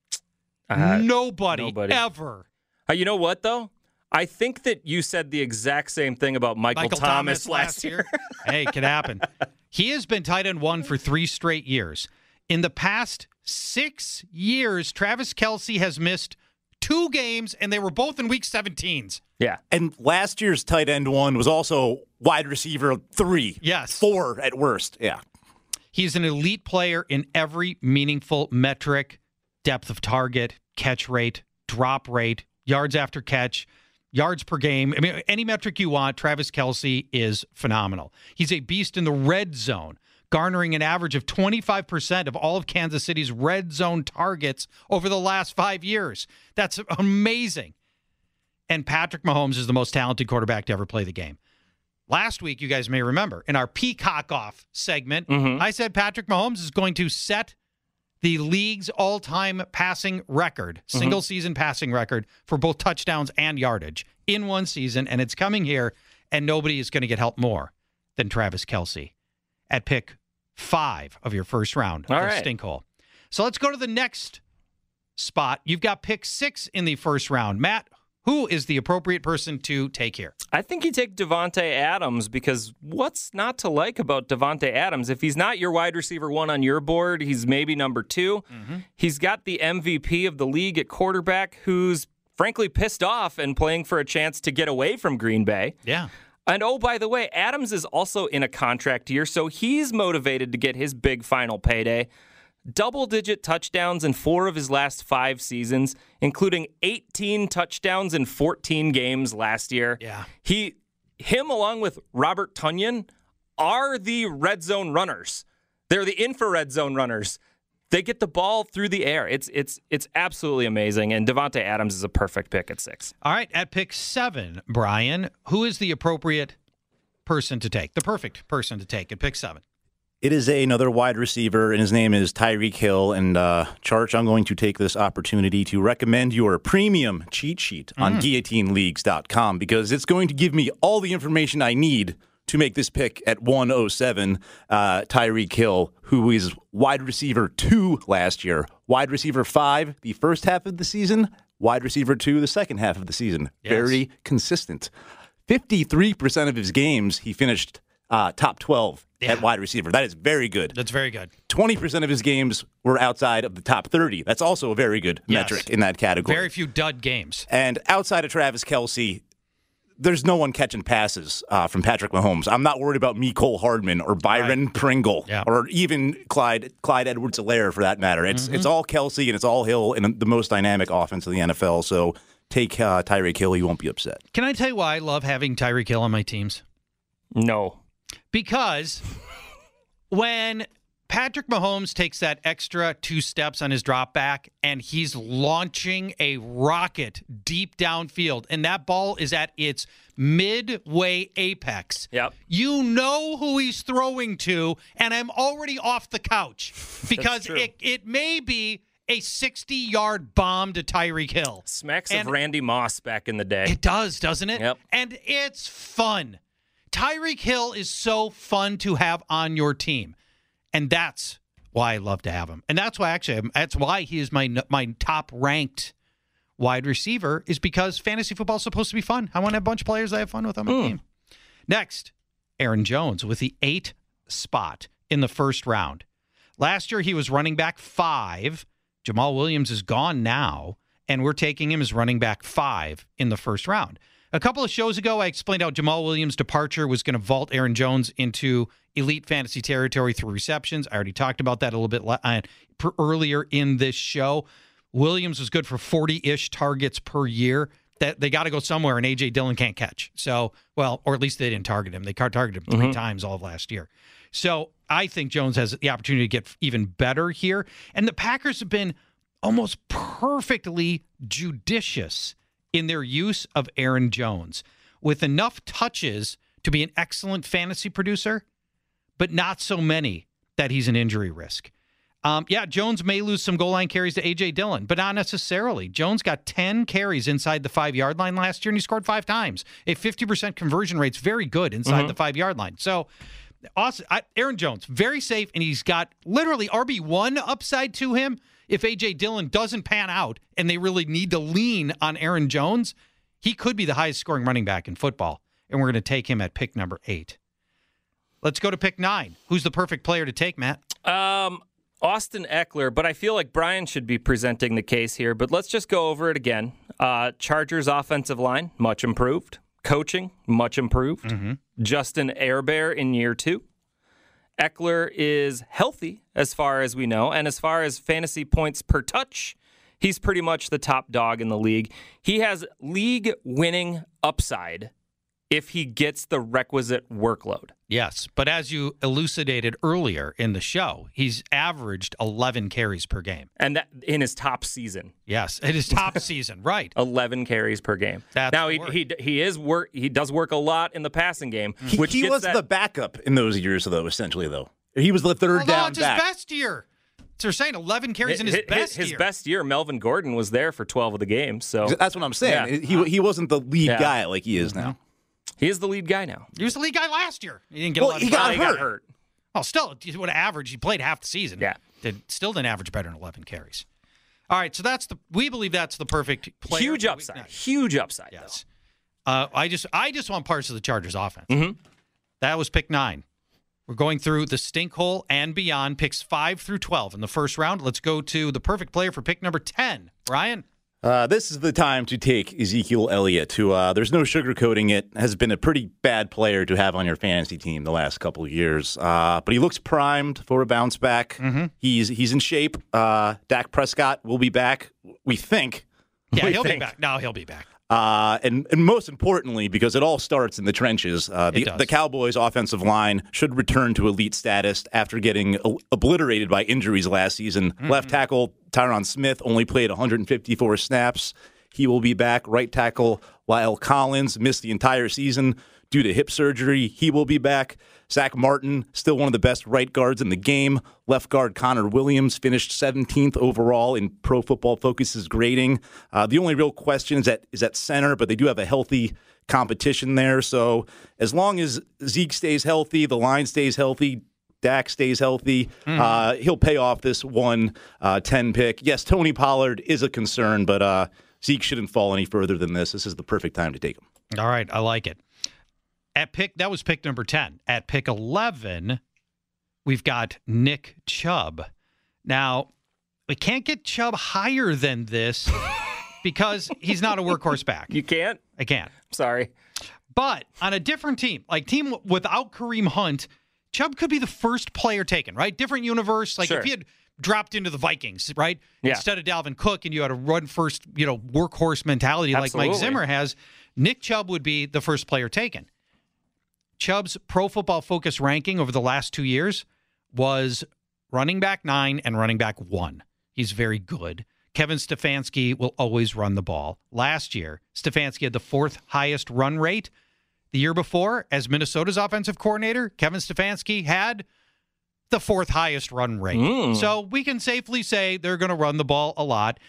Uh, nobody, nobody ever. Uh, you know what, though? I think that you said the exact same thing about Michael, Michael Thomas, Thomas last year. Hey, it can happen. He has been tight end one for three straight years. In the past six years, Travis Kelce has missed two games, and they were both in week seventeens. Yeah. And last year's tight end one was also wide receiver three. Yes. Four at worst. Yeah. He's an elite player in every meaningful metric: depth of target, catch rate, drop rate, yards after catch, yards per game. I mean, any metric you want, Travis Kelce is phenomenal. He's a beast in the red zone, garnering an average of twenty-five percent of all of Kansas City's red zone targets over the last five years. That's amazing. And Patrick Mahomes is the most talented quarterback to ever play the game. Last week, you guys may remember, in our Peacock Off segment, mm-hmm. I said Patrick Mahomes is going to set the league's all-time passing record, mm-hmm. single-season passing record for both touchdowns and yardage in one season, and it's coming here, and nobody is going to get help more than Travis Kelce at pick five of your first round of all the right. stink hole. So let's go to the next spot. You've got pick six in the first round. Matt, who is the appropriate person to take here? I think you take Devontae Adams, because what's not to like about Devontae Adams? If he's not your wide receiver one on your board, he's maybe number two. Mm-hmm. He's got the M V P of the league at quarterback, who's frankly pissed off and playing for a chance to get away from Green Bay. Yeah. And oh, by the way, Adams is also in a contract year, so he's motivated to get his big final payday. Double-digit touchdowns in four of his last five seasons, including eighteen touchdowns in fourteen games last year. Yeah. He, him along with Robert Tonyan are the red zone runners. They're the infrared zone runners. They get the ball through the air. It's it's it's absolutely amazing, and Devontae Adams is a perfect pick at six. All right, at pick seven, Brian, who is the appropriate person to take, the perfect person to take at pick seven? It is a, another wide receiver, and his name is Tyreek Hill. And, uh, Charch, I'm going to take this opportunity to recommend your premium cheat sheet on Mm. guillotine leagues dot com, because it's going to give me all the information I need to make this pick at one oh seven. Uh, Tyreek Hill, who is wide receiver two last year, wide receiver five the first half of the season, wide receiver two the second half of the season. Yes. Very consistent. fifty-three percent of his games he finished uh, top twelve Yeah. at wide receiver. That is very good. That's very good. twenty percent of his games were outside of the top thirty. That's also a very good Yes. metric in that category. Very few dud games. And outside of Travis Kelce, there's no one catching passes uh, from Patrick Mahomes. I'm not worried about Mecole Hardman or Byron Right. Pringle Yeah. or even Clyde Clyde Edwards-Helaire for that matter. It's Mm-hmm. it's all Kelce and it's all Hill and the most dynamic offense in the N F L. So take uh, Tyreek Hill. You won't be upset. Can I tell you why I love having Tyreek Hill on my teams? No. Because when Patrick Mahomes takes that extra two steps on his drop back and he's launching a rocket deep downfield, and that ball is at its midway apex. Yep. You know who he's throwing to, and I'm already off the couch because true. it, it may be a sixty-yard bomb to Tyreek Hill. Smacks And of Randy Moss back in the day. It does, doesn't it? Yep. And it's fun. Tyreek Hill is so fun to have on your team. And that's why I love to have him. And that's why, actually, that's why he is my my top ranked wide receiver, is because fantasy football is supposed to be fun. I want to have a bunch of players I have fun with on my Mm. team. Next, Aaron Jones with the eight spot in the first round. Last year, he was running back five. Jamal Williams is gone now, and we're taking him as running back five in the first round. A couple of shows ago, I explained how Jamal Williams' departure was going to vault Aaron Jones into elite fantasy territory through receptions. I already talked about that a little bit uh, earlier in this show. Williams was good for forty-ish targets per year. That they got to go somewhere, and A J Dillon can't catch. So, well, or at least they didn't target him. They targeted him three mm-hmm. times all of last year. So I think Jones has the opportunity to get even better here. And the Packers have been almost perfectly judicious in their use of Aaron Jones, with enough touches to be an excellent fantasy producer, but not so many that he's an injury risk. Um, yeah, Jones may lose some goal line carries to A J Dillon, but not necessarily. Jones got ten carries inside the five-yard line last year, and he scored five times. A fifty percent conversion rate's very good inside mm-hmm. the five-yard line. So, awesome. I, Aaron Jones, very safe, and he's got literally R B one upside to him. If A J Dillon doesn't pan out and they really need to lean on Aaron Jones, he could be the highest scoring running back in football, and we're going to take him at pick number eight. Let's go to pick nine. Who's the perfect player to take, Matt? Um, Austin Eckler, but I feel like Brian should be presenting the case here, but let's just go over it again. Uh, Chargers offensive line, much improved. Coaching, much improved. Mm-hmm. Justin Herbert in year two. Eckler is healthy as far as we know, and as far as fantasy points per touch, he's pretty much the top dog in the league. He has league-winning upside if he gets the requisite workload. Yes, but as you elucidated earlier in the show, he's averaged eleven carries per game. And that in his top season. Yes, in his top season, right. eleven carries per game. That's now, he, he he is work. He does work a lot in the passing game. He, which he was that, the backup in those years, though, essentially, though. He was the third Although down it's back. his best year. So they're saying eleven carries in his, his best his, year. His best year, Melvin Gordon was there for twelve of the games. So That's what I'm saying. Yeah. He he wasn't the lead Yeah. guy like he is Mm-hmm. now. He is the lead guy now. He was the lead guy last year. He didn't get Well, a lot he of got time. He hurt. got hurt. Well, still, he would have averaged. He played half the season. Yeah. Did, still didn't average better than eleven carries. All right, so that's the. We believe that's the perfect player. Huge upside. Huge upside. Yes. Uh, I just, I just want parts of the Chargers offense. Mm-hmm. That was pick nine. We're going through the stink hole and beyond, picks five through twelve in the first round. Let's go to the perfect player for pick number ten. Brian? Uh, this is the time to take Ezekiel Elliott, who, uh, there's no sugarcoating it, has been a pretty bad player to have on your fantasy team the last couple of years. Uh, but he looks primed for a bounce back. Mm-hmm. He's he's in shape. Uh, Dak Prescott will be back, we think. Yeah, we he'll think. be back. No, he'll be back. Uh, and, and most importantly, because it all starts in the trenches, uh, the, does. the Cowboys' offensive line should return to elite status after getting o- obliterated by injuries last season. Mm-hmm. Left tackle Tyron Smith only played one hundred fifty-four snaps. He will be back. Right tackle La'el Collins missed the entire season due to hip surgery. He will be back. Zach Martin, still one of the best right guards in the game. Left guard Connor Williams finished seventeenth overall in Pro Football Focus's grading. Uh, the only real question is at, is at center, but they do have a healthy competition there. So as long as Zeke stays healthy, the line stays healthy, Dak stays healthy, mm. uh, he'll pay off this one uh, ten pick. Yes, Tony Pollard is a concern, but uh, Zeke shouldn't fall any further than this. This is the perfect time to take him. All right, I like it. At pick, that was pick number ten. At pick eleven, we've got Nick Chubb. Now, we can't get Chubb higher than this because he's not a workhorse back. You can't? I can't. Sorry. But on a different team, like team without Kareem Hunt, Chubb could be the first player taken, right? Different universe. Like Sure. if he had dropped into the Vikings, right? Yeah. Instead of Dalvin Cook and you had a run first, you know, workhorse mentality Absolutely. like Mike Zimmer has, Nick Chubb would be the first player taken. Chubb's Pro Football Focus ranking over the last two years was running back nine and running back one. He's very good. Kevin Stefanski will always run the ball. Last year, Stefanski had the fourth highest run rate. The year before, as Minnesota's offensive coordinator, Kevin Stefanski had the fourth highest run rate. Mm. So we can safely say they're going to run the ball a lot.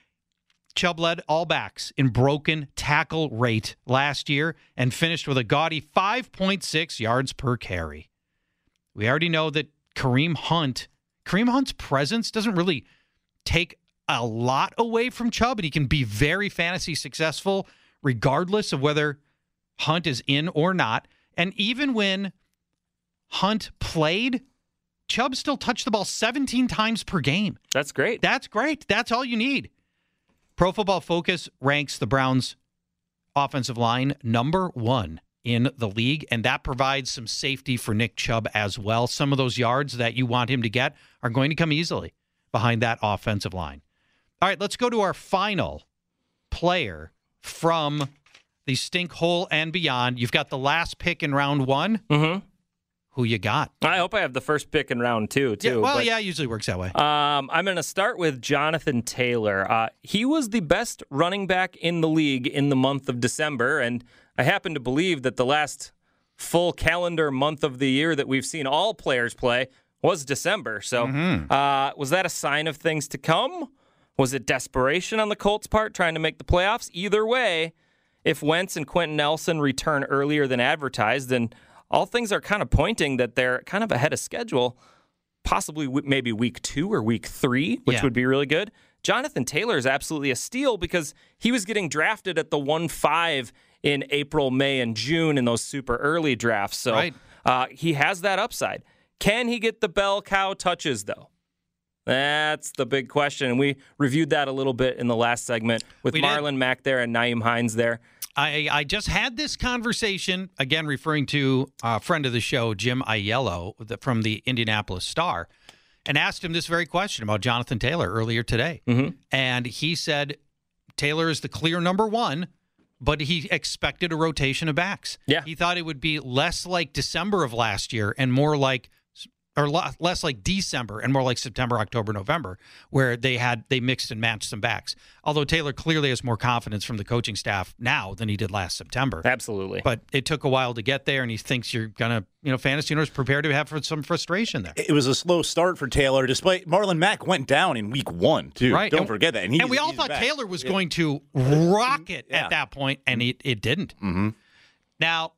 Chubb led all backs in broken tackle rate last year and finished with a gaudy five point six yards per carry. We already know that Kareem Hunt, Kareem Hunt's presence doesn't really take a lot away from Chubb, and he can be very fantasy successful regardless of whether Hunt is in or not. And even when Hunt played, Chubb still touched the ball seventeen times per game. That's great. That's great. That's all you need. Pro Football Focus ranks the Browns' offensive line number one in the league, and that provides some safety for Nick Chubb as well. Some of those yards that you want him to get are going to come easily behind that offensive line. All right, let's go to our final player from the stink hole and beyond. You've got the last pick in round one. Mm-hmm. Who you got? I hope I have the first pick in round two, too. Yeah, well, but, yeah, it usually works that way. Um, I'm going to start with Jonathan Taylor. Uh, he was the best running back in the league in the month of December, and I happen to believe that the last full calendar month of the year that we've seen all players play was December. So Mm-hmm. uh, was that a sign of things to come? Was it desperation on the Colts' part trying to make the playoffs? Either way, if Wentz and Quentin Nelson return earlier than advertised, then all things are kind of pointing that they're kind of ahead of schedule, possibly w- maybe week two or week three, which Yeah. would be really good. Jonathan Taylor is absolutely a steal because he was getting drafted at the one five in April, May, and June in those super early drafts. So Right. uh, he has that upside. Can he get the bell cow touches, though? That's the big question. And we reviewed that a little bit in the last segment with We did. Marlon Mack there and Nyheim Hines there. I, I just had this conversation, again, referring to a friend of the show, Jim Aiello the- from the Indianapolis Star, and asked him this very question about Jonathan Taylor earlier today. Mm-hmm. And he said Taylor is the clear number one, but he expected a rotation of backs. Yeah. He thought it would be less like December of last year and more like or less like December and more like September, October, November, where they had they mixed and matched some backs. Although Taylor clearly has more confidence from the coaching staff now than he did last September. Absolutely. But it took a while to get there, and he thinks you're going to, you know, fantasy owners prepare to have some frustration there. It was a slow start for Taylor, despite Marlon Mack went down in week one, too. Right. Don't and, forget that. And, he's, and we all he's thought back. Taylor was Yeah. going to rock it Yeah. at that point, and it, it didn't. Mm-hmm. Now,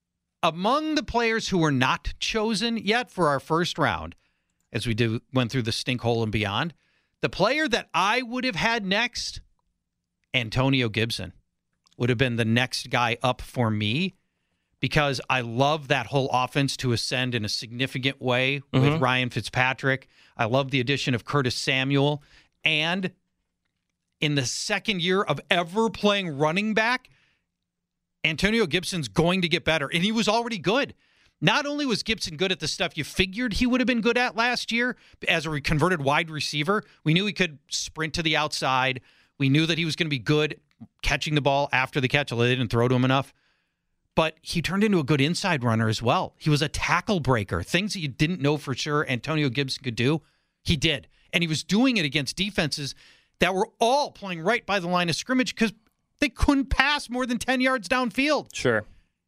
among the players who were not chosen yet for our first round, as we did, went through the stink hole and beyond, the player that I would have had next, Antonio Gibson, would have been the next guy up for me because I love that whole offense to ascend in a significant way with Mhm. Ryan Fitzpatrick. I love the addition of Curtis Samuel. And in the second year of ever playing running back, Antonio Gibson's going to get better. And he was already good. Not only was Gibson good at the stuff you figured he would have been good at last year as a converted wide receiver, we knew he could sprint to the outside. We knew that he was going to be good catching the ball after the catch, although they didn't throw to him enough. But he turned into a good inside runner as well. He was a tackle breaker. Things that you didn't know for sure Antonio Gibson could do, he did. And he was doing it against defenses that were all playing right by the line of scrimmage because they couldn't pass more than ten yards downfield. Sure.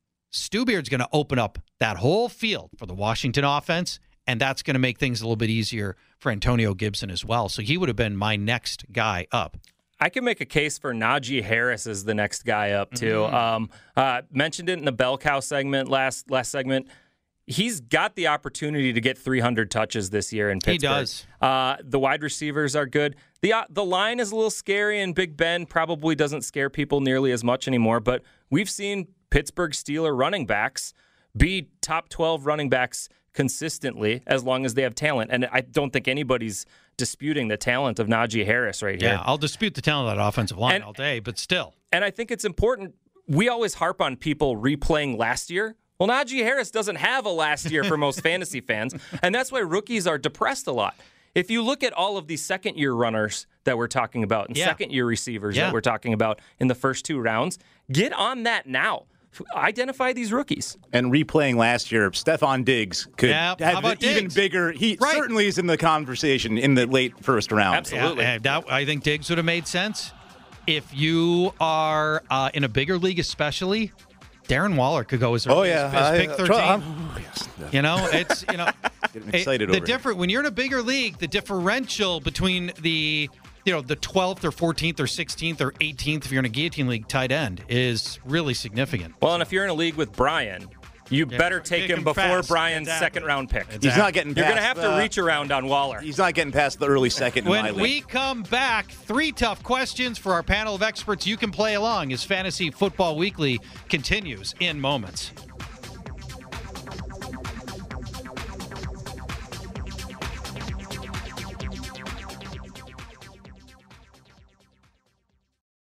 Stu Beard's going to open up that whole field for the Washington offense, and that's going to make things a little bit easier for Antonio Gibson as well. So he would have been my next guy up. I can make a case for Najee Harris as the next guy up, too. Mm-hmm. Um, uh, mentioned it in the Bell Cow segment, last last segment. He's got the opportunity to get three hundred touches this year in Pittsburgh. He does. Uh, the wide receivers are good. The uh, the line is a little scary, and Big Ben probably doesn't scare people nearly as much anymore, but we've seen Pittsburgh Steelers running backs be top twelve running backs consistently as long as they have talent. And I don't think anybody's disputing the talent of Najee Harris right here. Yeah, I'll dispute the talent of that offensive line And- all day, but still. And I think it's important. We always harp on people replaying last year. Well, Najee Harris doesn't have a last year for most fantasy fans, and that's why rookies are depressed a lot. If you look at all of these second-year runners that we're talking about and Yeah. second-year receivers Yeah. that we're talking about in the first two rounds, get on that now. Identify these rookies. And replaying last year, Stephon Diggs could Yeah, how have about an even Diggs? bigger. He Right. certainly is in the conversation in the late first round. Absolutely. Yeah, and that, I think Diggs would have made sense. If you are uh, in a bigger league especially, Darren Waller could go as early Oh yeah, as, as I- pick uh, thirteen. I'm- oh, yes. You know, it's you know, Getting it- excited the over different when you're in a bigger league, the differential between the you know the twelfth or fourteenth or sixteenth or eighteenth if you're in a guillotine league tight end is really significant. Well, and if you're in a league with Brian, you Yeah, better take take him him before fast. Brian's Exactly. second-round pick. He's not getting. You're going to past, have to uh, reach around on Waller. He's not getting past the early second. In my When league. we come back, three tough questions for our panel of experts. You can play along as Fantasy Football Weekly continues in moments.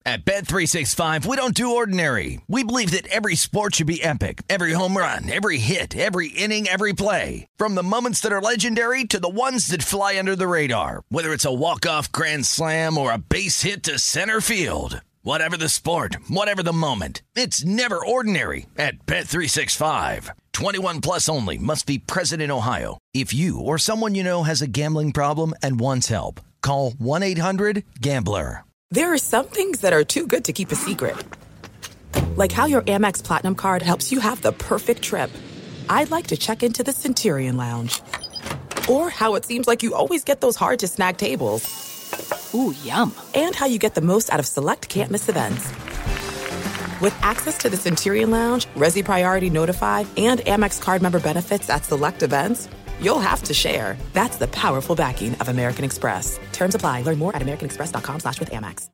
At Bet three sixty-five, we don't do ordinary. We believe that every sport should be epic. Every home run, every hit, every inning, every play. From the moments that are legendary to the ones that fly under the radar. Whether it's a walk-off grand slam or a base hit to center field. Whatever the sport, whatever the moment. It's never ordinary at Bet three sixty-five. twenty-one plus only. Must be present in Ohio. If you or someone you know has a gambling problem and wants help, call one eight hundred gambler. There are some things that are too good to keep a secret. Like how your Amex Platinum card helps you have the perfect trip. I'd like to check into the Centurion Lounge. Or how it seems like you always get those hard-to-snag tables. Ooh, yum. And how you get the most out of select can't-miss events. With access to the Centurion Lounge, Resi Priority Notify, and Amex card member benefits at select events, you'll have to share. That's the powerful backing of American Express. Terms apply. Learn more at americanexpress.com slash with Amex.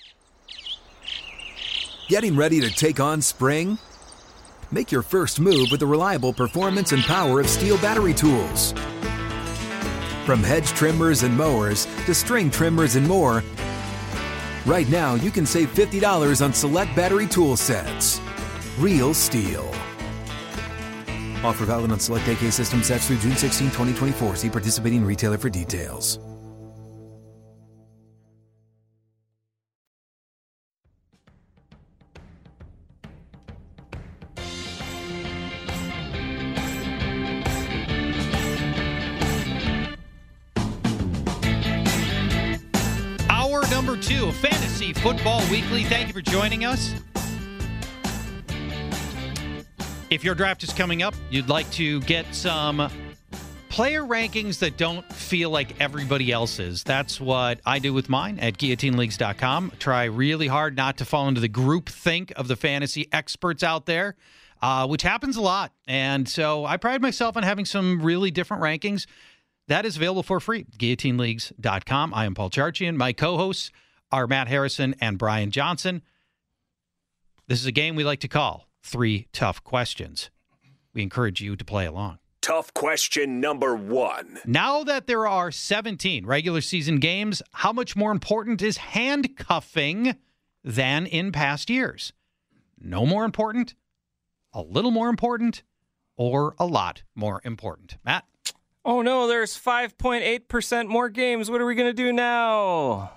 Getting ready to take on spring? Make your first move with the reliable performance and power of Steel battery tools. From hedge trimmers and mowers to string trimmers and more, right now you can save fifty dollars on select battery tool sets. Real Steel. Offer valid on select A K system sets through June sixteenth, twenty twenty-four. See participating retailer for details. Hour number two of Fantasy Football Weekly. Thank you for joining us. If your draft is coming up, you'd like to get some player rankings that don't feel like everybody else's. That's what I do with mine at guillotine leagues dot com. Try really hard not to fall into the group think of the fantasy experts out there, uh, which happens a lot. And so I pride myself on having some really different rankings. That is available for free, guillotine leagues dot com. I am Paul Charchian. My co-hosts are Matt Harrison and Brian Johnson. This is a game we like to call Three Tough Questions. We encourage you to play along. Tough question number one. Now that there are seventeen regular season games, how much more important is handcuffing than in past years? No more important, a little more important, or a lot more important? Matt? Oh no, there's five point eight percent more games. What are we going to do now?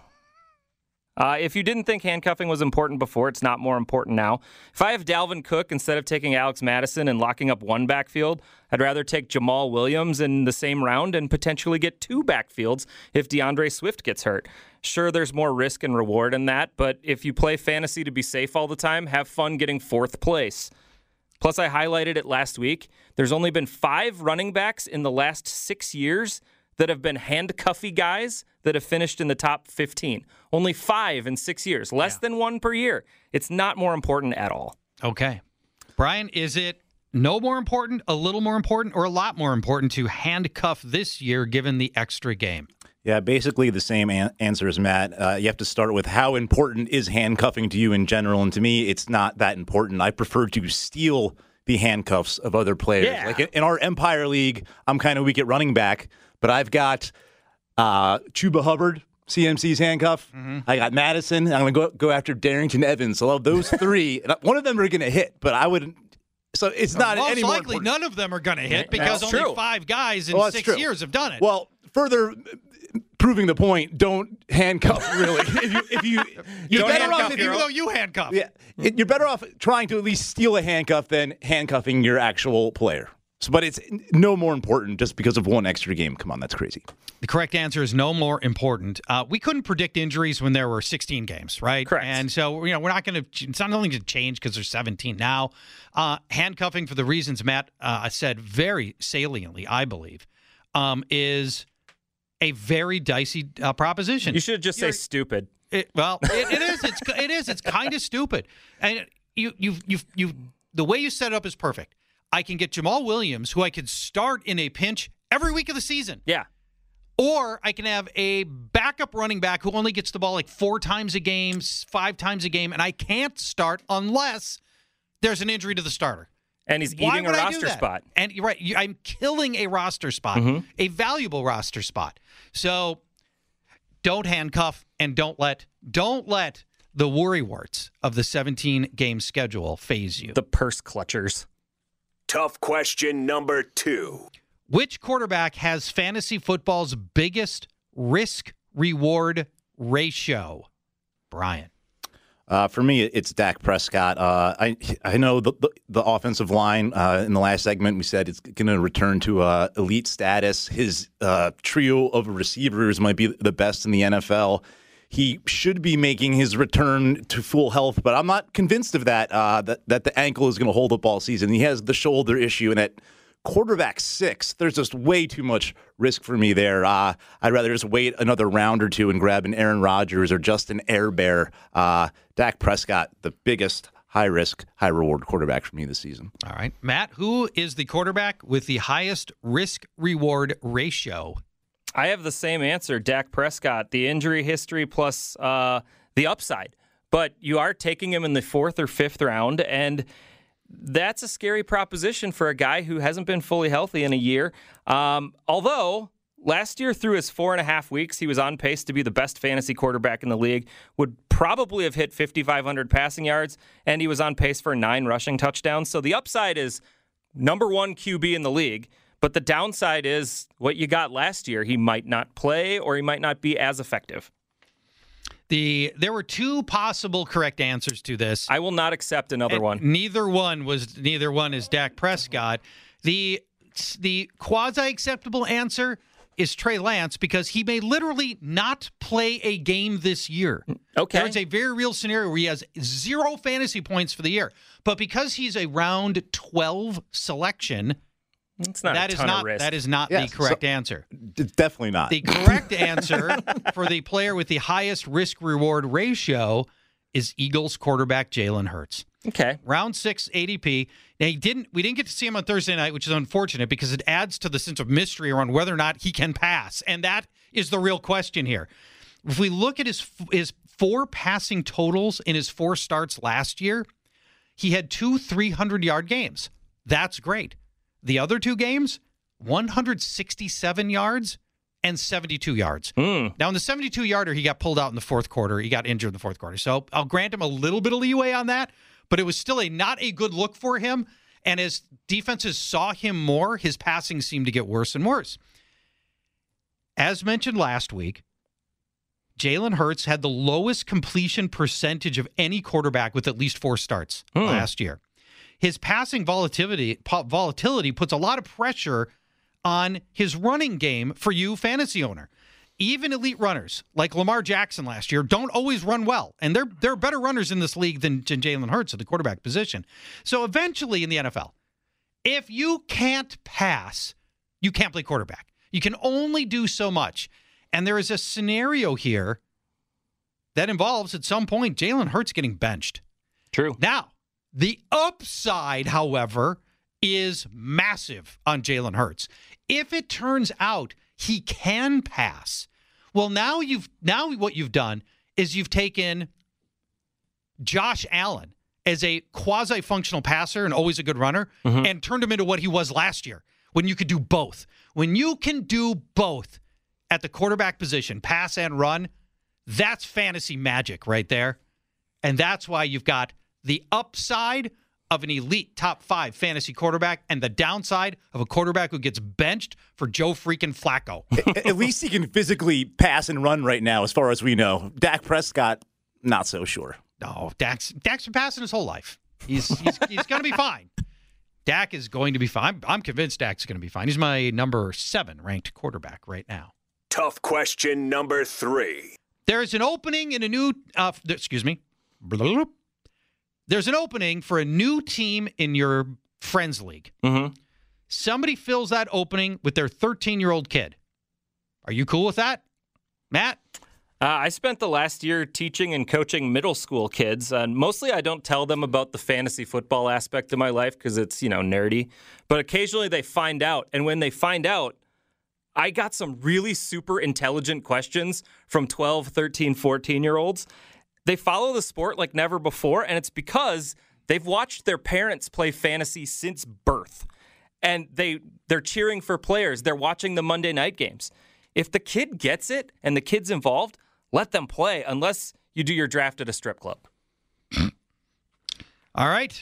Uh, if you didn't think handcuffing was important before, it's not more important now. If I have Dalvin Cook instead of taking Alex Madison and locking up one backfield, I'd rather take Jamal Williams in the same round and potentially get two backfields if DeAndre Swift gets hurt. Sure, there's more risk and reward in that, but if you play fantasy to be safe all the time, have fun getting fourth place. Plus, I highlighted it last week. There's only been five running backs in the last six years that have been handcuffy guys that have finished in the top fifteen. Only five in six years, less yeah. than one per year. It's not more important at all. Okay. Brian, is it no more important, a little more important, or a lot more important to handcuff this year given the extra game? Yeah, basically the same an- answer as Matt. Uh, you have to start with how important is handcuffing to you in general, and to me, it's not that important. I prefer to steal the handcuffs of other players. Yeah. Like in our Empire League, I'm kind of weak at running back, but I've got uh, Chuba Hubbard, C M C's handcuff. Mm-hmm. I got Madison. I'm going to go go after Darrington Evans. So those three, one of them are going to hit, but I wouldn't. So it's not most any more likely important. None of them are going to hit because that's only true. five guys in well, six true. years have done it. Well, further proving the point, don't handcuff, really. if you, if you, you're don't better off handcuff if even you're, though you handcuff. Yeah, you're better off trying to at least steal a handcuff than handcuffing your actual player. So, but it's no more important just because of one extra game. Come on, that's crazy. The correct answer is no more important. Uh, we couldn't predict injuries when there were sixteen games, right? Correct. And so, you know, we're not going to, it's not only going to change because there's seventeen now. Uh, handcuffing, for the reasons Matt uh, said very saliently, I believe, um, is a very dicey uh, proposition. You should just You're, say stupid. It, well, it, it is. It's it is. It's kind of stupid. And you you you you the way you set it up is perfect. I can get Jamal Williams, who I could start in a pinch every week of the season. Yeah. Or I can have a backup running back who only gets the ball like four times a game, five times a game, and I can't start unless there's an injury to the starter. And he's Why eating a would I do roster that? spot. And you're right. You, I'm killing a roster spot, Mm-hmm. a valuable roster spot. So don't handcuff and don't let don't let the worrywarts of the seventeen-game schedule faze you? The purse clutchers. Tough question number two. Which quarterback has fantasy football's biggest risk-reward ratio? Brian. Uh, for me, it's Dak Prescott. Uh, I I know the the, the offensive line. Uh, in the last segment, we said it's going to return to uh, elite status. His uh, trio of receivers might be the best in the N F L. He should be making his return to full health, but I'm not convinced of that. Uh, that that the ankle is going to hold up all season. He has the shoulder issue, and at quarterback six, there's just way too much risk for me there. Uh, I'd rather just wait another round or two and grab an Aaron Rodgers or just an Air Bear. Uh, Dak Prescott, the biggest high-risk, high-reward quarterback for me this season. All right. Matt, who is the quarterback with the highest risk-reward ratio? I have the same answer, Dak Prescott. The injury history plus uh, the upside. But you are taking him in the fourth or fifth round, and that's a scary proposition for a guy who hasn't been fully healthy in a year. Um, although, last year through his four and a half weeks, he was on pace to be the best fantasy quarterback in the league, would probably have hit fifty-five hundred passing yards, and he was on pace for nine rushing touchdowns. So the upside is number one Q B in the league, but the downside is what you got last year. He might not play, or he might not be as effective. The there were two possible correct answers to this. I will not accept another and one. Neither one was neither one is Dak Prescott. The the quasi acceptable answer is Trey Lance because he may literally not play a game this year. Okay. There's a very real scenario where he has zero fantasy points for the year. But because he's a round twelve selection, it's not that a is ton not of risk. that is not Yes, the correct so- answer. Definitely not. The correct answer for the player with the highest risk-reward ratio is Eagles quarterback Jalen Hurts. Okay. Round six A D P. Now, he didn't. We didn't get to see him on Thursday night, which is unfortunate because it adds to the sense of mystery around whether or not he can pass, and that is the real question here. If we look at his his four passing totals in his four starts last year, he had two three hundred-yard games. That's great. The other two games, one hundred sixty-seven yards and seventy-two yards. Mm. Now, in the seventy-two-yarder, he got pulled out in the fourth quarter. He got injured in the fourth quarter. So I'll grant him a little bit of leeway on that, but it was still a not a good look for him. And as defenses saw him more, his passing seemed to get worse and worse. As mentioned last week, Jalen Hurts had the lowest completion percentage of any quarterback with at least four starts Mm. last year. His passing volatility volatility puts a lot of pressure on his running game for you, fantasy owner. Even elite runners like Lamar Jackson last year don't always run well, and they're they're better runners in this league than, than Jalen Hurts at the quarterback position. So eventually in the N F L, if you can't pass, you can't play quarterback. You can only do so much, and there is a scenario here that involves at some point Jalen Hurts getting benched. True. Now, the upside, however, is massive on Jalen Hurts. If it turns out he can pass, well, now you've now what you've done is you've taken Josh Allen as a quasi-functional passer and always a good runner Mm-hmm. and turned him into what he was last year when you could do both. When you can do both at the quarterback position, pass and run, that's fantasy magic right there. And that's why you've got the upside of an elite top five fantasy quarterback and the downside of a quarterback who gets benched for Joe freaking Flacco. At least he can physically pass and run right now, as far as we know. Dak Prescott, not so sure. No, Dak's, Dak's been passing his whole life. He's he's, he's going to be fine. Dak is going to be fine. I'm, I'm convinced Dak's going to be fine. He's my number seven ranked quarterback right now. Tough question number three. There is an opening in a new, uh, excuse me, blah. There's an opening for a new team in your friends league. Mm-hmm. Somebody fills that opening with their thirteen-year-old kid. Are you cool with that, Matt? Uh, I spent the last year teaching and coaching middle school kids. Uh, mostly I don't tell them about the fantasy football aspect of my life because it's, you know, nerdy. But occasionally they find out. And when they find out, I got some really super intelligent questions from twelve, thirteen, fourteen-year-olds. They follow the sport like never before, and it's because they've watched their parents play fantasy since birth. And they, they're cheering for players. They're watching the Monday night games. If the kid gets it and the kid's involved, let them play, unless You do your draft at a strip club. All right.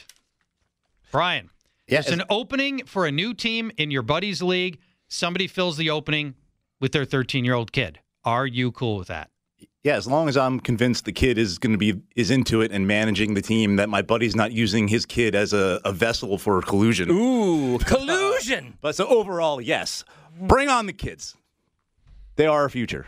Brian, Yeah, there's an opening for a new team in your buddy's league. Somebody fills the opening with their thirteen-year-old kid. Are you cool with that? Yeah, as long as I'm convinced the kid is going to be is into it and managing the team, that my buddy's not using his kid as a, a vessel for collusion. Ooh, collusion! Uh, but so overall, yes. Bring on the kids. They are our future.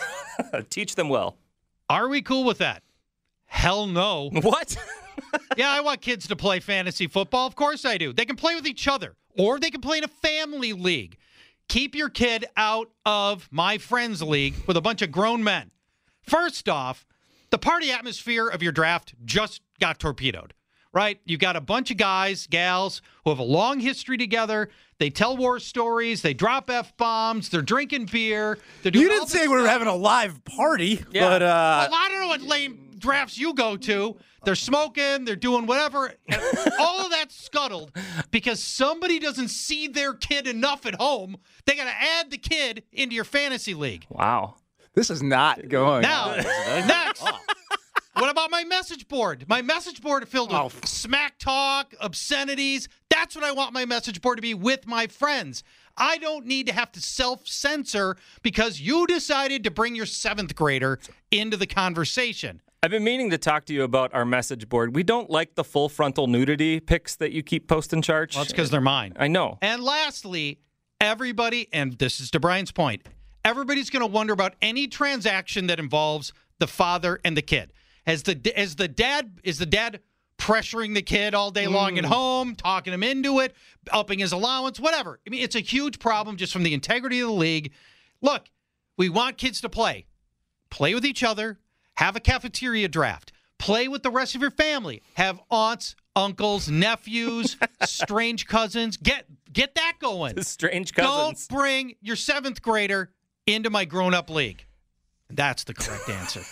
Teach them well. Are we cool with that? Hell no. What? Yeah, I want kids to play fantasy football. Of course I do. They can play with each other, or they can play in a family league. Keep your kid out of my friend's league with a bunch of grown men. First off, the party atmosphere of your draft just got torpedoed, right? You've got a bunch of guys, gals who have a long history together. They tell war stories. They drop F-bombs. They're drinking beer. They're doing You didn't say we were having a live party, Yeah. but uh, well, I don't know what lame drafts you go to. They're smoking. They're doing whatever. And all of that's scuttled because somebody doesn't see their kid enough at home. They got to add the kid into your fantasy league. Wow. this is not going Now, on. next. What about my message board? My message board filled with Oh. smack talk, obscenities. That's what I want my message board to be with my friends. I don't need to have to self-censor because you decided to bring your seventh grader into the conversation. I've been meaning to talk to you about our message board. We don't like the full frontal nudity pics that you keep posting, Charge. Well, that's because they're mine. I know. And lastly, everybody, and this is to Brian's point, everybody's going to wonder about any transaction that involves the father and the kid. As the as the dad is the dad pressuring the kid all day long at home, talking him into it, upping his allowance, whatever. I mean, it's a huge problem just from the integrity of the league. Look, we want kids to play. Play with each other. Have a cafeteria draft. Play with the rest of your family. Have aunts, uncles, nephews, strange cousins. Get get that going. Strange cousins. Don't bring your seventh grader into my grown-up league. That's the correct answer.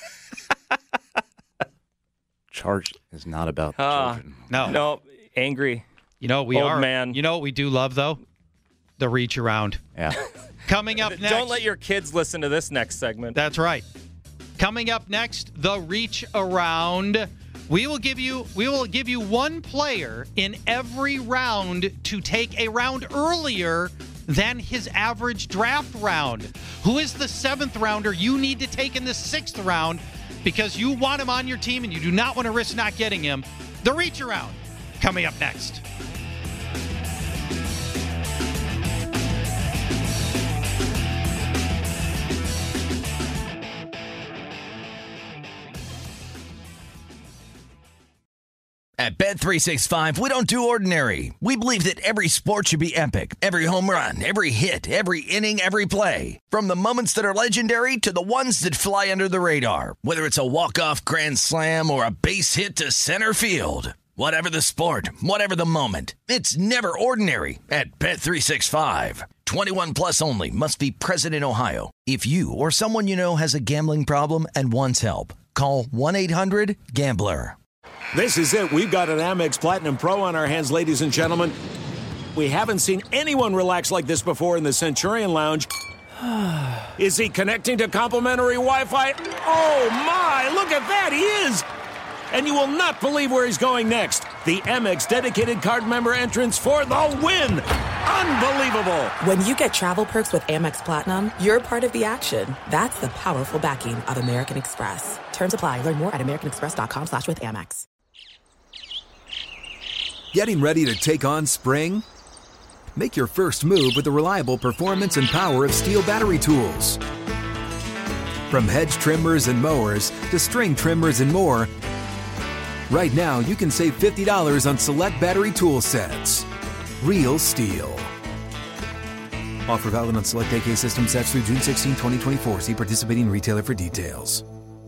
Charge is not about the Uh, children. No. No, angry. You know what we Old are. man. You know what we do love, though? The reach around. Yeah. Coming up next. Don't let your kids listen to this next segment. That's right. Coming up next, the reach around. We will give you we will give you one player in every round to take a round earlier than his average draft round. Who is the seventh rounder you need to take in the sixth round because you want him on your team and you do not want to risk not getting him? The reach around coming up next. At Bet three sixty-five, we don't do ordinary. We believe that every sport should be epic. Every home run, every hit, every inning, every play. From the moments that are legendary to the ones that fly under the radar. Whether it's a walk-off grand slam or a base hit to center field. Whatever the sport, whatever the moment. It's never ordinary at Bet three sixty-five. twenty-one plus only. Must be present in Ohio. If you or someone you know has a gambling problem and wants help, call one eight hundred gambler. This is it. We've got an Amex Platinum Pro on our hands, ladies and gentlemen. We haven't seen anyone relax like this before in the Centurion Lounge. Is he connecting to complimentary Wi-Fi? Oh, my. Look at that. He is. And you will not believe where he's going next. The Amex dedicated card member entrance for the win. Unbelievable. When you get travel perks with Amex Platinum, you're part of the action. That's the powerful backing of American Express. Terms apply. Learn more at americanexpress.com slash with Amex. Getting ready to take on spring? Make your first move with the reliable performance and power of Steel battery tools. From hedge trimmers and mowers to string trimmers and more, right now you can save fifty dollars on select battery tool sets. Real Steel. Offer valid on select A K system sets through June sixteenth, twenty twenty-four. See participating retailer for details.